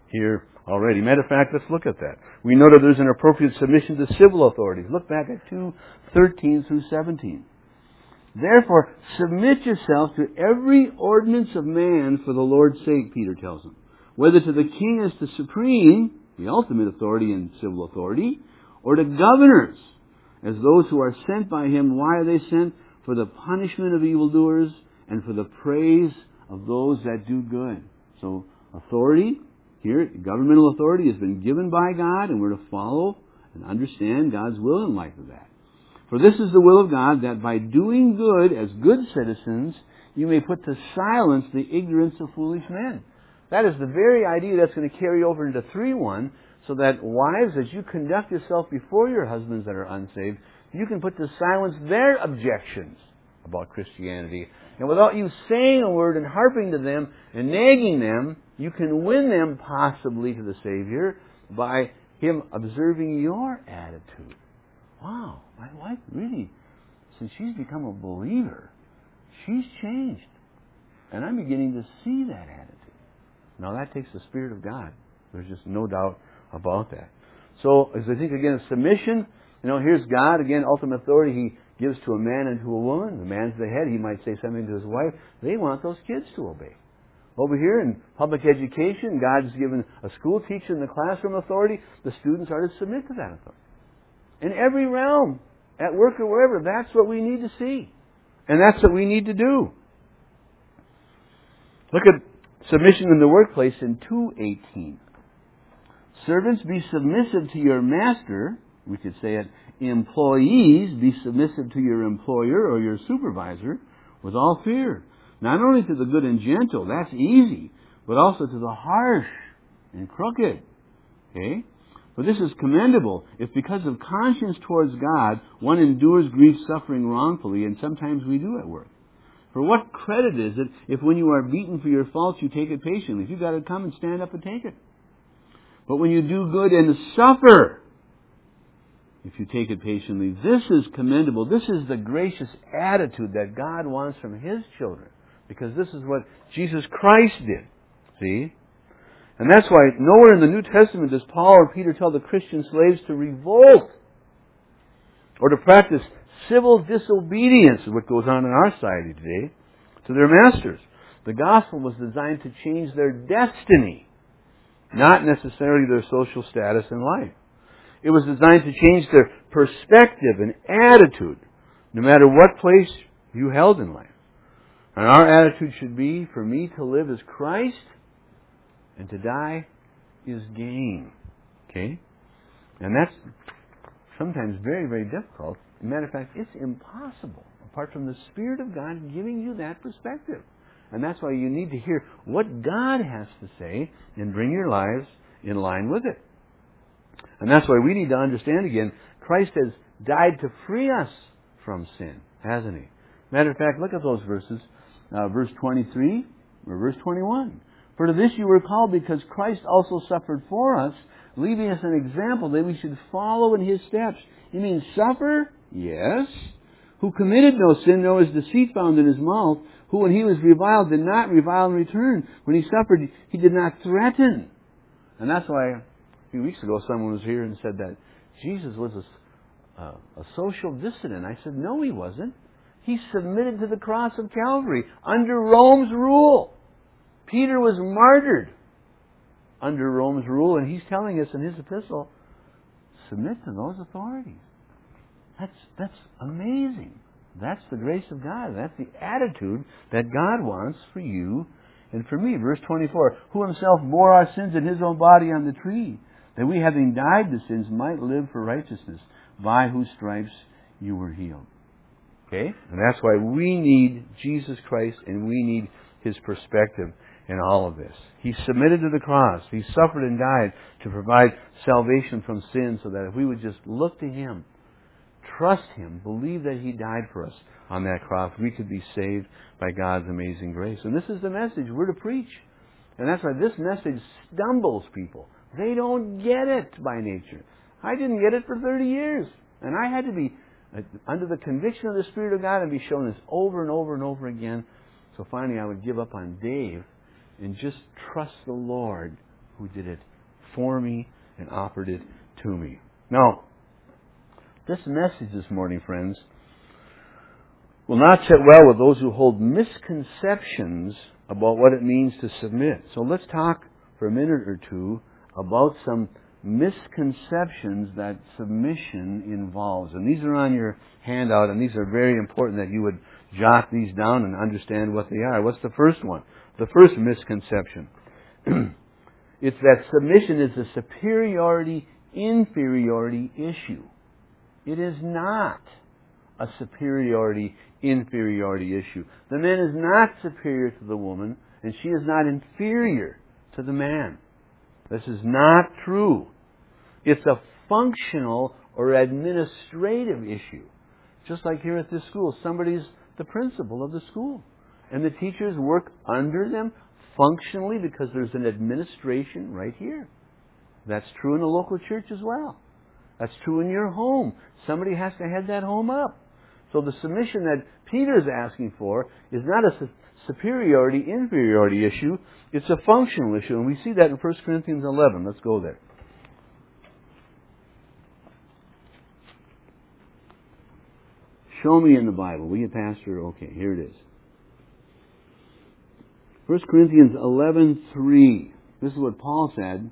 here already. Matter of fact, let's look at that. We know that there's an appropriate submission to civil authorities. Look back at two thirteen through seventeen. Therefore, submit yourself to every ordinance of man for the Lord's sake, Peter tells them, whether to the king as the supreme, the ultimate authority and civil authority, or to governors, as those who are sent by him. Why are they sent? For the punishment of evildoers and for the praise of those that do good. So, authority, here, governmental authority has been given by God, and we're to follow and understand God's will in light of that. For this is the will of God, that by doing good as good citizens, you may put to silence the ignorance of foolish men. That is the very idea that's going to carry over into three one, so that wives, as you conduct yourself before your husbands that are unsaved, you can put to silence their objections about Christianity. And without you saying a word and harping to them and nagging them, you can win them possibly to the Savior by Him observing your attitude. Wow, my wife really, since she's become a believer, she's changed. And I'm beginning to see that attitude. Now that takes the Spirit of God. There's just no doubt about that. So, as I think again of submission, you know, here's God, again, ultimate authority He gives to a man and to a woman. The man's the head. He might say something to his wife. They want those kids to obey. Over here in public education, God's given a school teacher in the classroom authority. The students are to submit to that authority. In every realm, at work or wherever, that's what we need to see. And that's what we need to do. Look at submission in the workplace in two eighteen. Servants, be submissive to your master. We could say it, employees, be submissive to your employer or your supervisor with all fear. Not only to the good and gentle, that's easy, but also to the harsh and crooked. Okay? But this is commendable if because of conscience towards God, one endures grief suffering wrongfully, and sometimes we do at work. For what credit is it if when you are beaten for your faults you take it patiently? If you've got to come and stand up and take it. But when you do good and suffer, if you take it patiently, this is commendable. This is the gracious attitude that God wants from His children. Because this is what Jesus Christ did. See? And that's why nowhere in the New Testament does Paul or Peter tell the Christian slaves to revolt or to practice civil disobedience, what goes on in our society today, to their masters. The gospel was designed to change their destiny, not necessarily their social status in life. It was designed to change their perspective and attitude, no matter what place you held in life. And our attitude should be, for me to live is Christ, and to die is gain. Okay? And that's sometimes very, very difficult. As a matter of fact, it's impossible, apart from the Spirit of God giving you that perspective. And that's why you need to hear what God has to say and bring your lives in line with it. And that's why we need to understand again, Christ has died to free us from sin, hasn't He? Matter of fact, look at those verses. Uh, verse twenty-three or verse twenty-one. For to this you were called, because Christ also suffered for us, leaving us an example that we should follow in His steps. You mean suffer? Yes. Who committed no sin, nor was deceit found in His mouth. Who, when He was reviled, did not revile in return. When He suffered, He did not threaten. And that's why a few weeks ago someone was here and said that Jesus was a, uh, a social dissident. I said, no, He wasn't. He submitted to the cross of Calvary under Rome's rule. Peter was martyred under Rome's rule, and he's telling us in his epistle, submit to those authorities. That's, that's amazing. That's the grace of God. That's the attitude that God wants for you and for me. Verse twenty-four, who Himself bore our sins in His own body on the tree, that we, having died to sins, might live for righteousness, by whose stripes you were healed. Okay? And that's why we need Jesus Christ, and we need His perspective in all of this. He submitted to the cross. He suffered and died to provide salvation from sin, so that if we would just look to Him, trust Him, believe that He died for us on that cross, we could be saved by God's amazing grace. And this is the message we're to preach. And that's why this message stumbles people. They don't get it by nature. I didn't get it for thirty years. And I had to be under the conviction of the Spirit of God and be shown this over and over and over again. So finally I would give up on Dave and just trust the Lord who did it for me and offered it to me. Now, this message this morning, friends, will not sit well with those who hold misconceptions about what it means to submit. So let's talk for a minute or two about some misconceptions that submission involves. And these are on your handout, and these are very important that you would jot these down and understand what they are. What's the first one? The first misconception. It's that submission is a superiority-inferiority issue. It is not a superiority-inferiority issue. The man is not superior to the woman, and she is not inferior to the man. This is not true. It's a functional or administrative issue. Just like here at this school, somebody's the principal of the school. And the teachers work under them functionally because there's an administration right here. That's true in the local church as well. That's true in your home. Somebody has to head that home up. So the submission that Peter's asking for is not a su- superiority-inferiority issue. It's a functional issue. And we see that in First Corinthians eleven. Let's go there. Show me in the Bible. Will you, Pastor? Okay, here it is. First Corinthians eleven three. This is what Paul said.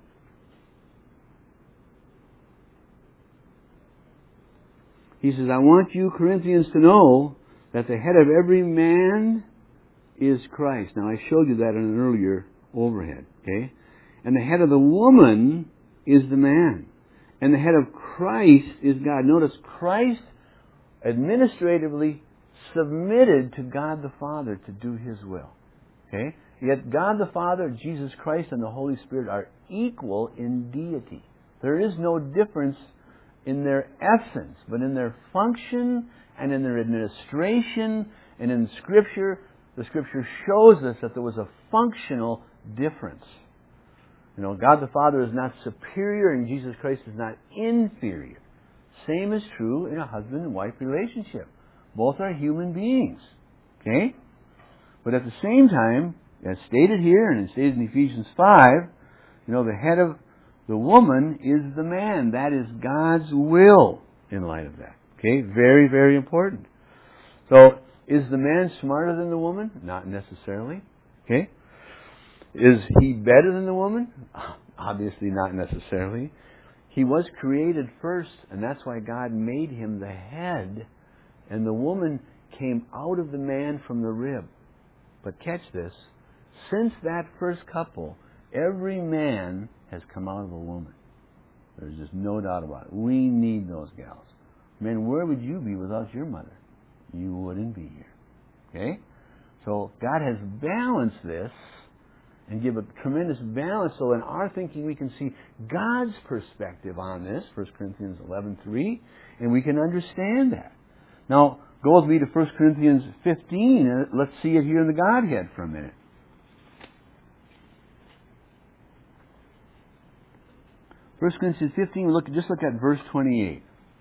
He says, I want you, Corinthians, to know that the head of every man is Christ. Now, I showed you that in an earlier overhead, okay? And the head of the woman is the man. And the head of Christ is God. Notice, Christ administratively submitted to God the Father to do His will. Okay? Yet God the Father, Jesus Christ, and the Holy Spirit are equal in deity. There is no difference in their essence, but in their function and in their administration and in Scripture, the Scripture shows us that there was a functional difference. You know, God the Father is not superior and Jesus Christ is not inferior. Same is true in a husband and wife relationship. Both are human beings. Okay? But at the same time, as stated here and stated in Ephesians five, you know, the head of the woman is the man. That is God's will in light of that. Okay? Very, very important. So, is the man smarter than the woman? Not necessarily. Okay? Is he better than the woman? Obviously not necessarily. He was created first, and that's why God made him the head, and the woman came out of the man from the rib. But catch this. Since that first couple, every man has come out of a woman. There's just no doubt about it. We need those gals. Men, where would you be without your mother? You wouldn't be here. Okay? So God has balanced this and give a tremendous balance so in our thinking we can see God's perspective on this, First Corinthians eleven three, and we can understand that. Now, go with me to First Corinthians fifteen, and let's see it here in the Godhead for a minute. First Corinthians fifteen, look, just look at verse twenty-eight.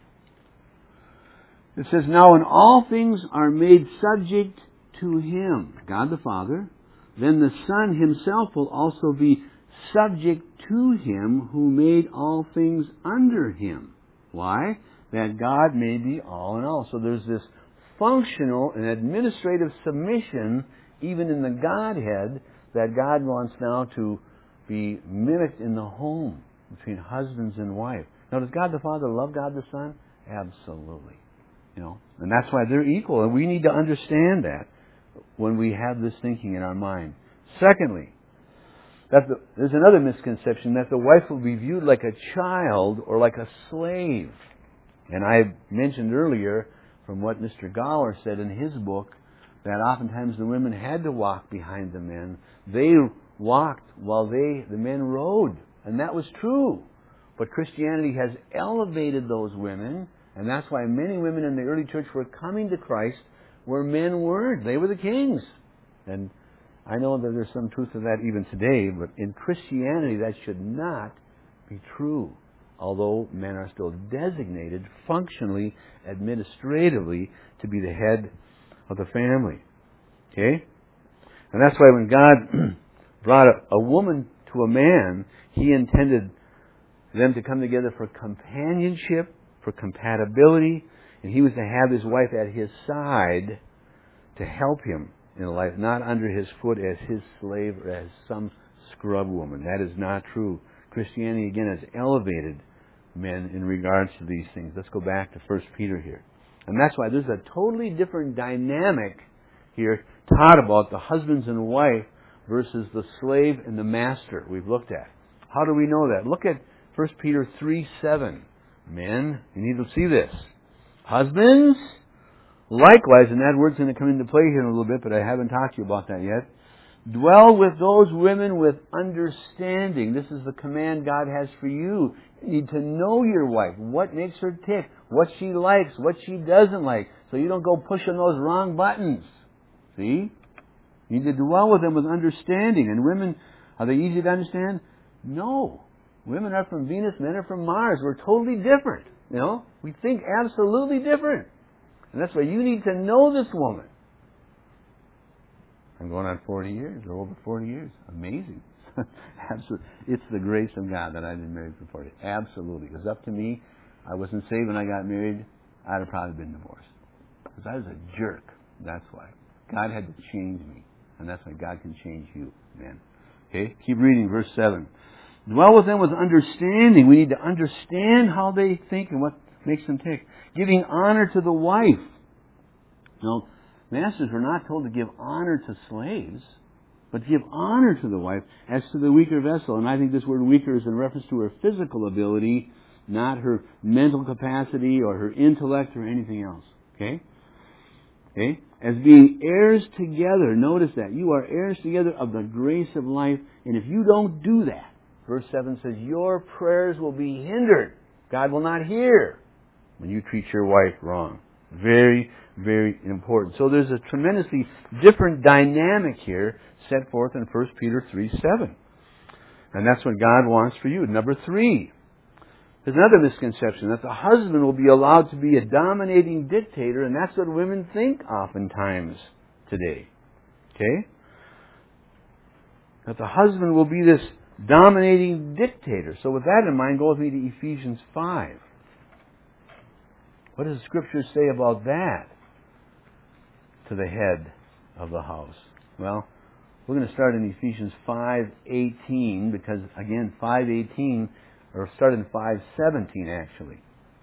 It says, Now when all things are made subject to Him, God the Father, then the Son Himself will also be subject to Him who made all things under Him. Why? That God may be all in all. So there's this functional and administrative submission, even in the Godhead, that God wants now to be mimicked in the home between husbands and wife. Now, does God the Father love God the Son? Absolutely. You know, and that's why they're equal, and we need to understand that when we have this thinking in our mind. Secondly, that the, there's another misconception that the wife will be viewed like a child or like a slave. And I mentioned earlier from what Mister Goller said in his book that oftentimes the women had to walk behind the men. They walked while they the men rode, and that was true. But Christianity has elevated those women, and that's why many women in the early church were coming to Christ where men weren't. They were the kings. And I know that there's some truth to that even today, but in Christianity that should not be true. Although men are still designated functionally, administratively, to be the head of the family. Okay? And that's why when God brought a, a woman to a man, He intended them to come together for companionship, for compatibility, and He was to have His wife at His side to help him in life, not under His foot as His slave or as some scrub woman. That is not true. Christianity, again, has elevated men in regards to these things. Let's go back to First Peter here. And that's why there's a totally different dynamic here taught about the husbands and wife versus the slave and the master we've looked at. How do we know that? Look at First Peter three seven. Men, you need to see this. Husbands, likewise, and that word's going to come into play here in a little bit, but I haven't talked to you about that yet. Dwell with those women with understanding. This is the command God has for you. You need to know your wife, what makes her tick, what she likes, what she doesn't like, so you don't go pushing those wrong buttons. See? You need to dwell with them with understanding. And women, are they easy to understand? No. Women are from Venus, men are from Mars. We're totally different. You know? We think absolutely different. And that's why you need to know this woman. I'm going on forty years, or over forty years. Amazing. Absolutely. It's the grace of God that I've been married for forty. Absolutely. It was up to me. I wasn't saved when I got married. I'd have probably been divorced. Because I was a jerk. That's why. God had to change me. And that's why God can change you, man. Okay? Keep reading verse seven. Dwell with them with understanding. We need to understand how they think and what makes them tick. Giving honor to the wife. Now, masters were not told to give honor to slaves, but to give honor to the wife as to the weaker vessel. And I think this word weaker is in reference to her physical ability, not her mental capacity or her intellect or anything else. Okay? Okay? As being heirs together. Notice that. You are heirs together of the grace of life. And if you don't do that, verse seven says, your prayers will be hindered. God will not hear when you treat your wife wrong. Very, very important. So there's a tremendously different dynamic here set forth in First Peter three seven. And that's what God wants for you. Number three. There's another misconception, that the husband will be allowed to be a dominating dictator, and that's what women think oftentimes today. Okay? That the husband will be this dominating dictator. So with that in mind, go with me to Ephesians five. What does the Scripture say about that to the head of the house? Well, we're going to start in Ephesians five eighteen, because, again, five eighteen, or start in five seventeen, actually.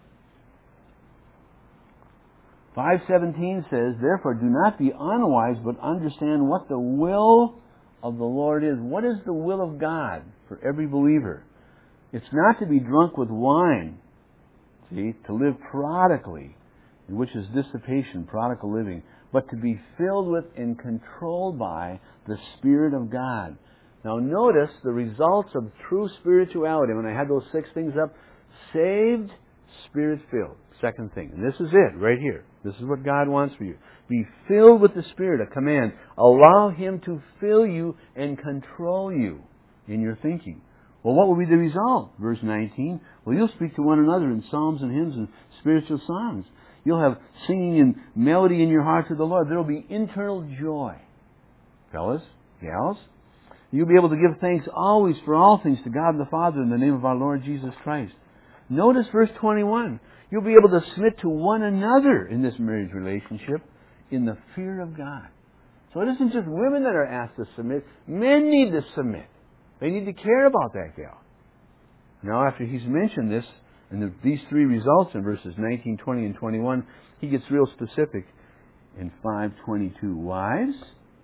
five seventeen says, therefore, do not be unwise, but understand what the will of the Lord is. What is the will of God for every believer? It's not to be drunk with wine, see, to live prodigally, which is dissipation, prodigal living, but to be filled with and controlled by the Spirit of God. Now notice the results of true spirituality. When I had those six things up, saved, Spirit-filled. Second thing. And this is it, right here. This is what God wants for you. Be filled with the Spirit, a command. Allow Him to fill you and control you in your thinking. Well, what will be the result? Verse nineteen. Well, you'll speak to one another in psalms and hymns and spiritual songs. You'll have singing and melody in your heart to the Lord. There will be internal joy. Fellas, gals, you'll be able to give thanks always for all things to God the Father in the name of our Lord Jesus Christ. Notice verse twenty-one. You'll be able to submit to one another in this marriage relationship in the fear of God. So it isn't just women that are asked to submit. Men need to submit. They need to care about that gal. Now, after he's mentioned this, and the, these three results in verses nineteen, twenty, and twenty-one, he gets real specific in five twenty-two. Wives,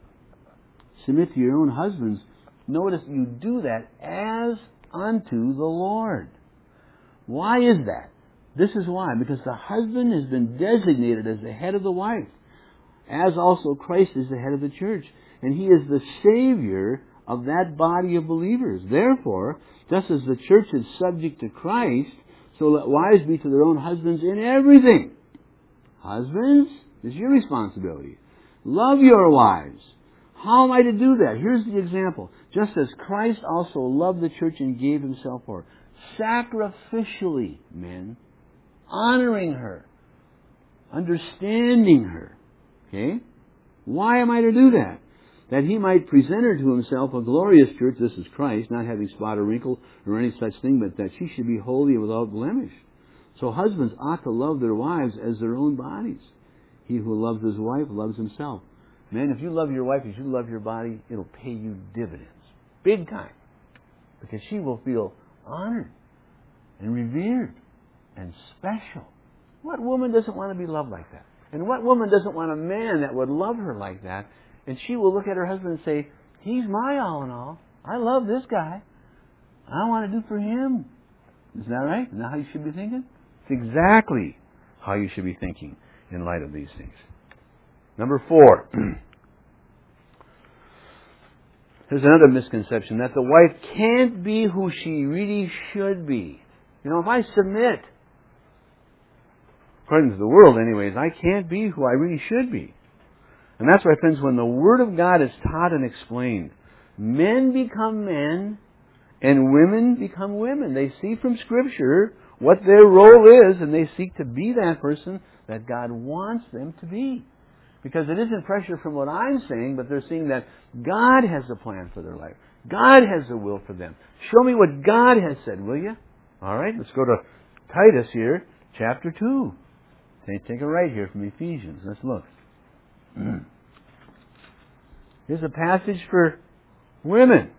submit to your own husbands. Notice you do that as unto the Lord. Why is that? This is why. Because the husband has been designated as the head of the wife, as also Christ is the head of the church. And He is the Savior of that body of believers. Therefore, just as the church is subject to Christ, so let wives be to their own husbands in everything. Husbands, it's your responsibility. Love your wives. How am I to do that? Here's the example. Just as Christ also loved the church and gave Himself for her. Sacrificially, men. Honoring her. Understanding her. Okay? Why am I to do that? that he might present her to himself a glorious church, this is Christ, not having spot or wrinkle or any such thing, but that she should be holy and without blemish. So husbands ought to love their wives as their own bodies. He who loves his wife loves himself. Man, if you love your wife as you love your body, it'll pay you dividends. Big time. Because she will feel honored and revered and special. What woman doesn't want to be loved like that? And what woman doesn't want a man that would love her like that? And she will look at her husband and say, he's my all in all. I love this guy. I want to do for him. Isn't that right? Isn't that how you should be thinking? It's exactly how you should be thinking in light of these things. Number four. There's another misconception, that the wife can't be who she really should be. You know, if I submit, according to the world anyways, I can't be who I really should be. And that's why, friends, when the Word of God is taught and explained, men become men and women become women. They see from Scripture what their role is, and they seek to be that person that God wants them to be. Because it isn't pressure from what I'm saying, but they're seeing that God has a plan for their life. God has a will for them. Show me what God has said, will you? All right, let's go to Titus here, chapter two. Take a right here from Ephesians. Let's look. Here's a passage for women.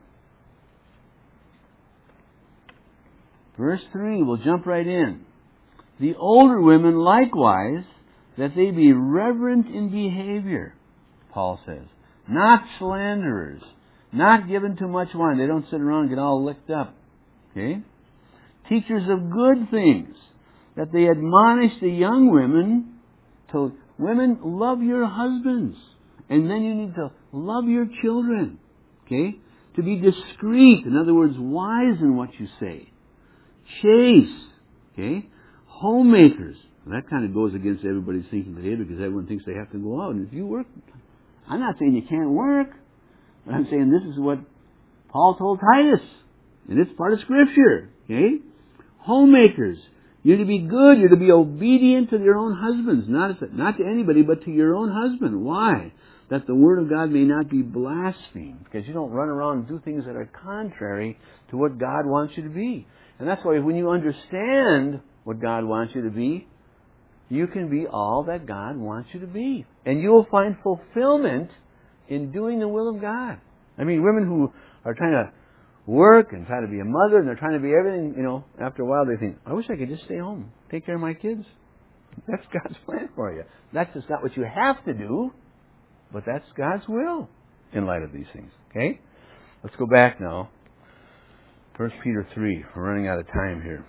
Verse three, we'll jump right in. The older women likewise, that they be reverent in behavior, Paul says. Not slanderers. Not given to much wine. They don't sit around and get all licked up. Okay? Teachers of good things, that they admonish the young women to, women, love your husbands. And then you need to love your children. Okay? To be discreet. In other words, wise in what you say. Chaste. Okay? Homemakers. Well, that kind of goes against everybody's thinking today, because everyone thinks they have to go out. And if you work, I'm not saying you can't work, but I'm saying this is what Paul told Titus. And it's part of Scripture. Okay? Homemakers. You're to be good. You're to be obedient to your own husbands. Not, not to anybody, but to your own husband. Why? That the Word of God may not be blasphemed. Because you don't run around and do things that are contrary to what God wants you to be. And that's why when you understand what God wants you to be, you can be all that God wants you to be. And you will find fulfillment in doing the will of God. I mean, women who are trying to work and try to be a mother and they're trying to be everything, you know, after a while they think, I wish I could just stay home, take care of my kids. That's God's plan for you. That's just not what you have to do, but that's God's will in light of these things. Okay? Let's go back now. First Peter three. We're running out of time here.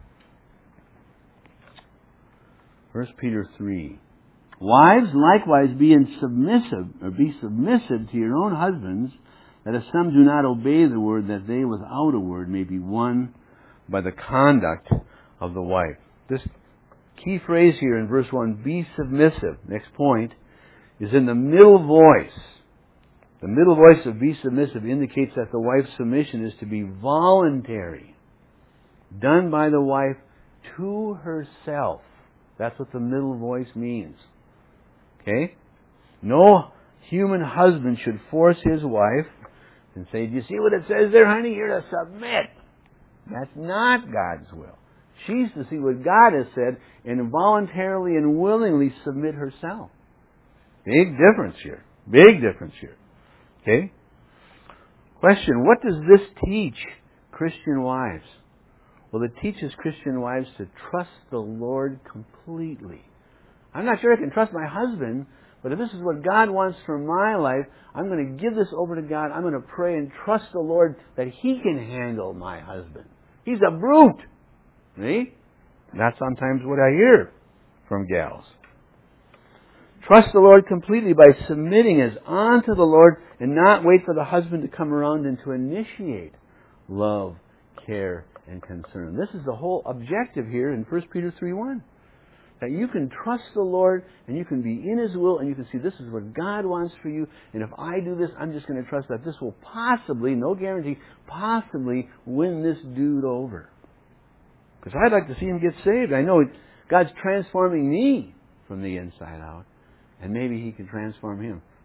First Peter three. Wives, likewise, be in submissive, or be submissive to your own husbands, that if some do not obey the word, that they without a word may be won by the conduct of the wife. This key phrase here in verse one, be submissive, next point, is in the middle voice. The middle voice of be submissive indicates that the wife's submission is to be voluntary, done by the wife to herself. That's what the middle voice means. Okay? No human husband should force his wife and say, do you see what it says there, honey? You're to submit. That's not God's will. She's to see what God has said and voluntarily and willingly submit herself. Big difference here. Big difference here. Okay? Question, what does this teach Christian wives? Well, it teaches Christian wives to trust the Lord completely. I'm not sure I can trust my husband, but if this is what God wants for my life, I'm going to give this over to God. I'm going to pray and trust the Lord that He can handle my husband. He's a brute. See? That's sometimes what I hear from gals. Trust the Lord completely by submitting as unto the Lord and not wait for the husband to come around and to initiate love, care, and concern. This is the whole objective here in First Peter three one. That you can trust the Lord and you can be in His will and you can see this is what God wants for you, and if I do this, I'm just going to trust that this will possibly, no guarantee, possibly win this dude over. Because I'd like to see him get saved. I know God's transforming me from the inside out, and maybe He can transform him.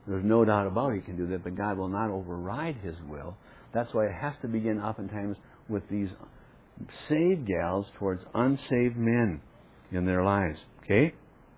There's no doubt about it, he can do that, but God will not override his will. That's why it has to begin oftentimes with these saved gals towards unsaved men in their lives. Okay?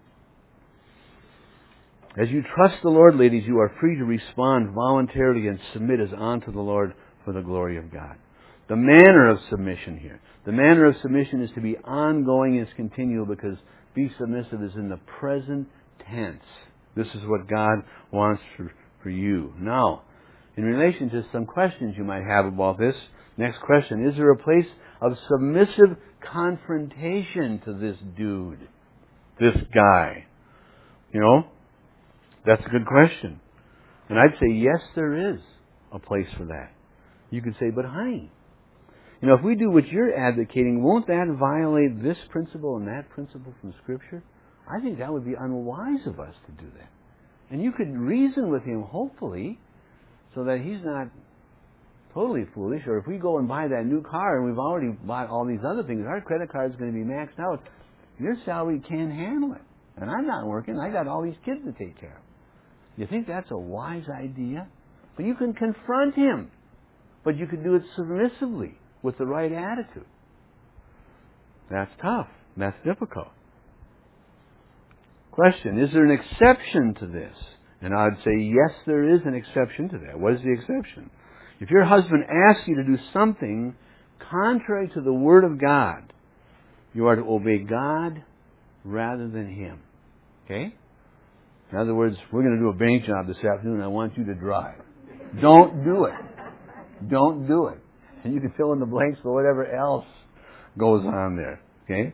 As you trust the Lord, ladies, you are free to respond voluntarily and submit as unto the Lord for the glory of God. The manner of submission here. The manner of submission is to be ongoing and continual, because be submissive is in the present tense. This is what God wants for, for you. Now, in relation to some questions you might have about this, next question, is there a place of submissive confrontation to this dude, this guy? You know, that's a good question. And I'd say, yes, there is a place for that. You could say, but honey, you know, if we do what you're advocating, won't that violate this principle and that principle from Scripture? I think that would be unwise of us to do that. And you could reason with him, hopefully, so that he's not totally foolish. Or if we go and buy that new car and we've already bought all these other things, our credit card is going to be maxed out. Your salary can't handle it. And I'm not working. I got all these kids to take care of. You think that's a wise idea? But you can confront him. But you can do it submissively with the right attitude. That's tough. That's difficult. Question, is there an exception to this? And I'd say, yes, there is an exception to that. What is the exception? If your husband asks you to do something contrary to the Word of God, you are to obey God rather than him. Okay? In other words, we're going to do a bank job this afternoon and I want you to drive. Don't do it. Don't do it. And you can fill in the blanks for whatever else goes on there. Okay?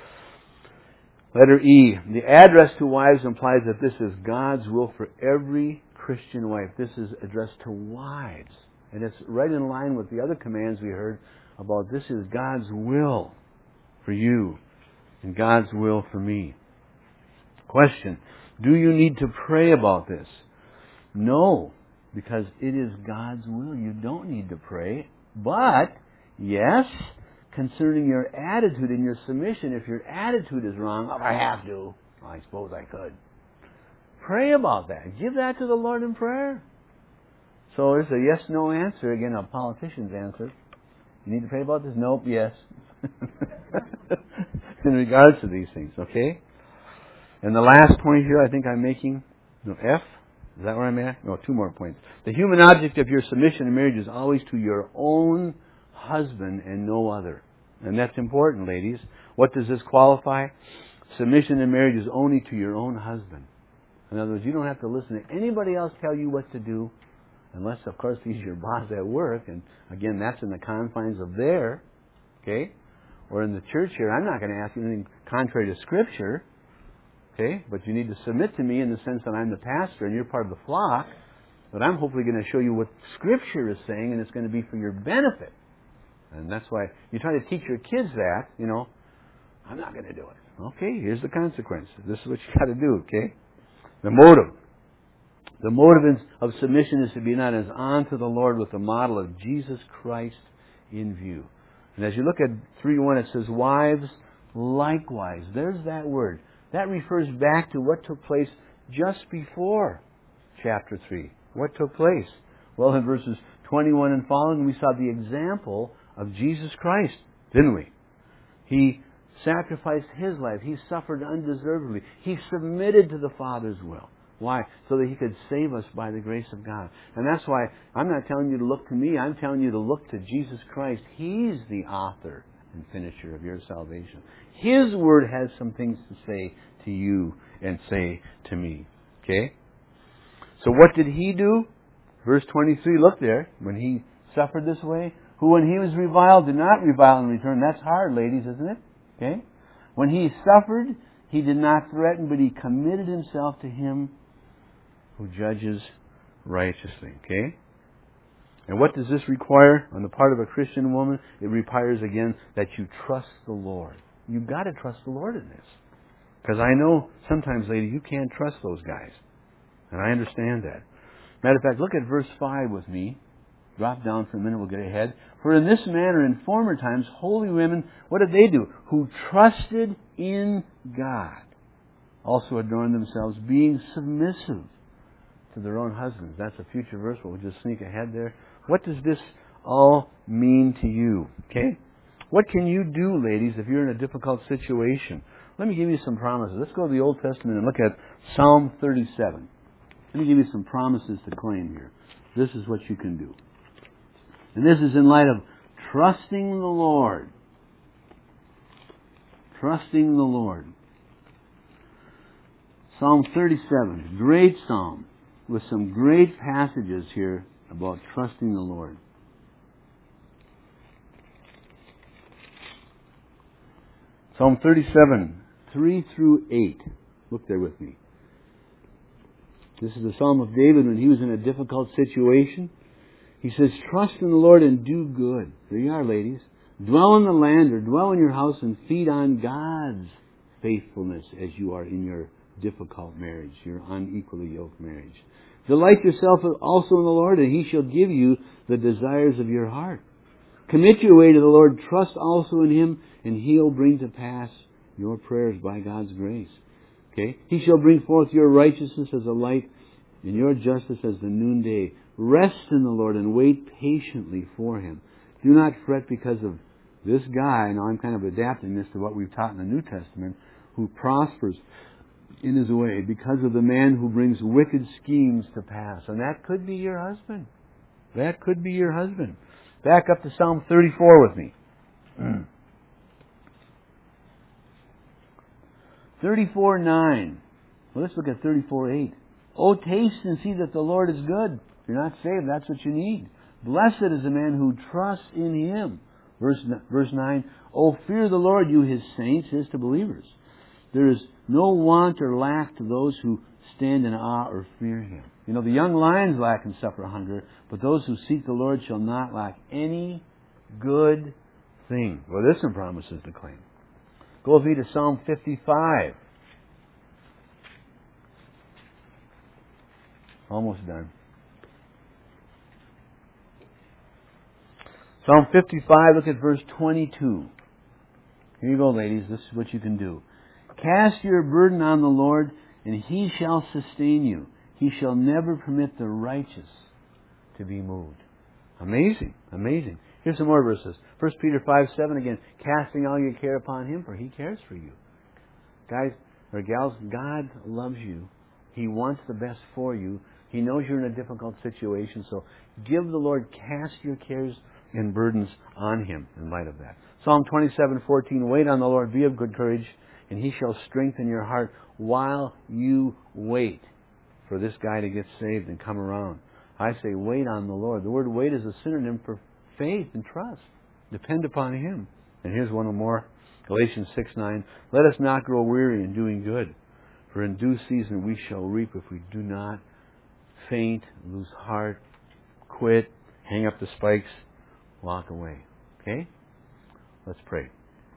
Letter E. The address to wives implies that this is God's will for every Christian wife. This is addressed to wives. And it's right in line with the other commands we heard about this is God's will for you and God's will for me. Question. Do you need to pray about this? No, because it is God's will. You don't need to pray. But, yes, concerning your attitude and your submission, if your attitude is wrong, oh, I have to. Well, I suppose I could. Pray about that. Give that to the Lord in prayer. So it's a yes-no answer. Again, a politician's answer. You need to pray about this? Nope, yes. In regards to these things, okay? And the last point here I think I'm making, no, F, is that where I'm at? No, two more points. The human object of your submission in marriage is always to your own husband and no other. And that's important, ladies. What does this qualify? Submission in marriage is only to your own husband. In other words, you don't have to listen to anybody else tell you what to do, unless, of course, he's your boss at work. And again, that's in the confines of there. Okay? Or in the church here, I'm not going to ask you anything contrary to Scripture. Okay? But you need to submit to me in the sense that I'm the pastor and you're part of the flock. But I'm hopefully going to show you what Scripture is saying, and it's going to be for your benefit. And that's why you try to teach your kids that, you know, I'm not going to do it. Okay, here's the consequence. This is what you got to do, okay? The motive. The motive of submission is to be not as unto the Lord with the model of Jesus Christ in view. And as you look at three one, it says, wives, likewise. There's that word. That refers back to what took place just before chapter three. What took place? Well, in verses twenty-one and following, we saw the example of Jesus Christ, didn't we? He sacrificed His life. He suffered undeservedly. He submitted to the Father's will. Why? So that He could save us by the grace of God. And that's why I'm not telling you to look to me. I'm telling you to look to Jesus Christ. He's the author and finisher of your salvation. His Word has some things to say to you and say to me. Okay? So what did He do? Verse twenty-three, look there. When He suffered this way, who when He was reviled did not revile in return. That's hard, ladies, isn't it? Okay? When He suffered, He did not threaten, but He committed Himself to Him who judges righteously. Okay? And what does this require on the part of a Christian woman? It requires, again, that you trust the Lord. You've got to trust the Lord in this. Because I know sometimes, lady, you can't trust those guys. And I understand that. Matter of fact, look at verse five with me. Drop down for a minute, we'll get ahead. For in this manner, in former times, holy women, what did they do? Who trusted in God, also adorned themselves, being submissive to of their own husbands. That's a future verse, but we'll just sneak ahead there. What does this all mean to you? Okay? What can you do, ladies, if you're in a difficult situation? Let me give you some promises. Let's go to the Old Testament and look at Psalm thirty-seven. Let me give you some promises to claim here. This is what you can do. And this is in light of trusting the Lord. Trusting the Lord. Psalm thirty-seven, great psalm, with some great passages here about trusting the Lord. Psalm thirty-seven, three through eight. Look there with me. This is the Psalm of David when he was in a difficult situation. He says, trust in the Lord and do good. There you are, ladies. Dwell in the land or dwell in your house and feed on God's faithfulness as you are in your difficult marriage, your unequally yoked marriage. Delight yourself also in the Lord, and He shall give you the desires of your heart. Commit your way to the Lord. Trust also in Him, and He'll bring to pass your prayers by God's grace. Okay? He shall bring forth your righteousness as a light, and your justice as the noonday. Rest in the Lord and wait patiently for Him. Do not fret because of this guy. Now I'm kind of adapting this to what we've taught in the New Testament, who prospers in his way because of the man who brings wicked schemes to pass. And that could be your husband. That could be your husband. Back up to Psalm thirty-four with me. thirty-four nine. Well, let's look at thirty-four eight. Oh, taste and see that the Lord is good. If you're not saved, that's what you need. Blessed is the man who trusts in Him. Verse, verse nine. Oh, fear the Lord, you His saints, His to believers. There is no want or lack to those who stand in awe or fear Him. You know, the young lions lack and suffer hunger, but those who seek the Lord shall not lack any good thing. Well, there's some promises to claim. Go with me to Psalm fifty-five. Almost done. Psalm fifty-five, look at verse twenty-two. Here you go, ladies. This is what you can do. Cast your burden on the Lord, and He shall sustain you. He shall never permit the righteous to be moved. Amazing, amazing. Here's some more verses. First Peter five seven again. Casting all your care upon Him, for He cares for you. Guys or gals, God loves you. He wants the best for you. He knows you're in a difficult situation, so give the Lord, cast your cares and burdens on Him in light of that. Psalm twenty-seven fourteen. Wait on the Lord, be of good courage, and He shall strengthen your heart while you wait for this guy to get saved and come around. I say wait on the Lord. The word wait is a synonym for faith and trust. Depend upon Him. And here's one more. Galatians six nine. Let us not grow weary in doing good, for in due season we shall reap if we do not faint, lose heart, quit, hang up the spikes, walk away. Okay? Let's pray.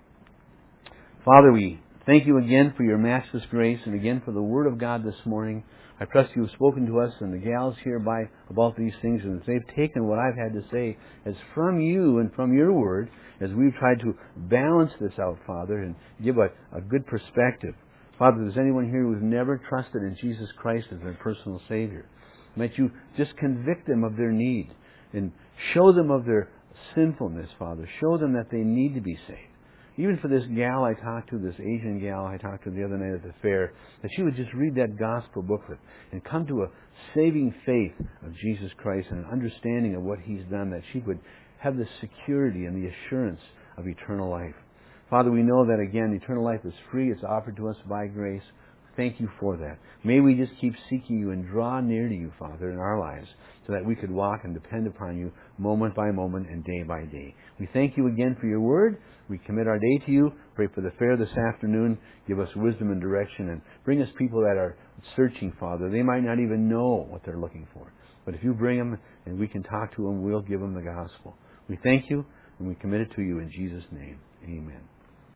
Father, we thank You again for Your matchless grace and again for the Word of God this morning. I trust You have spoken to us and the gals here by about these things, and that they've taken what I've had to say as from You and from Your Word as we've tried to balance this out, Father, and give a, a good perspective. Father, if there's anyone here who's never trusted in Jesus Christ as their personal Savior, might You just convict them of their need and show them of their sinfulness, Father. Show them that they need to be saved. Even for this gal I talked to, this Asian gal I talked to the other night at the fair, that she would just read that gospel booklet and come to a saving faith of Jesus Christ and an understanding of what He's done, that she would have the security and the assurance of eternal life. Father, we know that, again, eternal life is free. It's offered to us by grace. Thank You for that. May we just keep seeking You and draw near to You, Father, in our lives, so that we could walk and depend upon You moment by moment and day by day. We thank You again for Your Word. We commit our day to You. Pray for the fair this afternoon. Give us wisdom and direction, and bring us people that are searching, Father. They might not even know what they're looking for. But if You bring them and we can talk to them, we'll give them the gospel. We thank You, and we commit it to You in Jesus' name. Amen.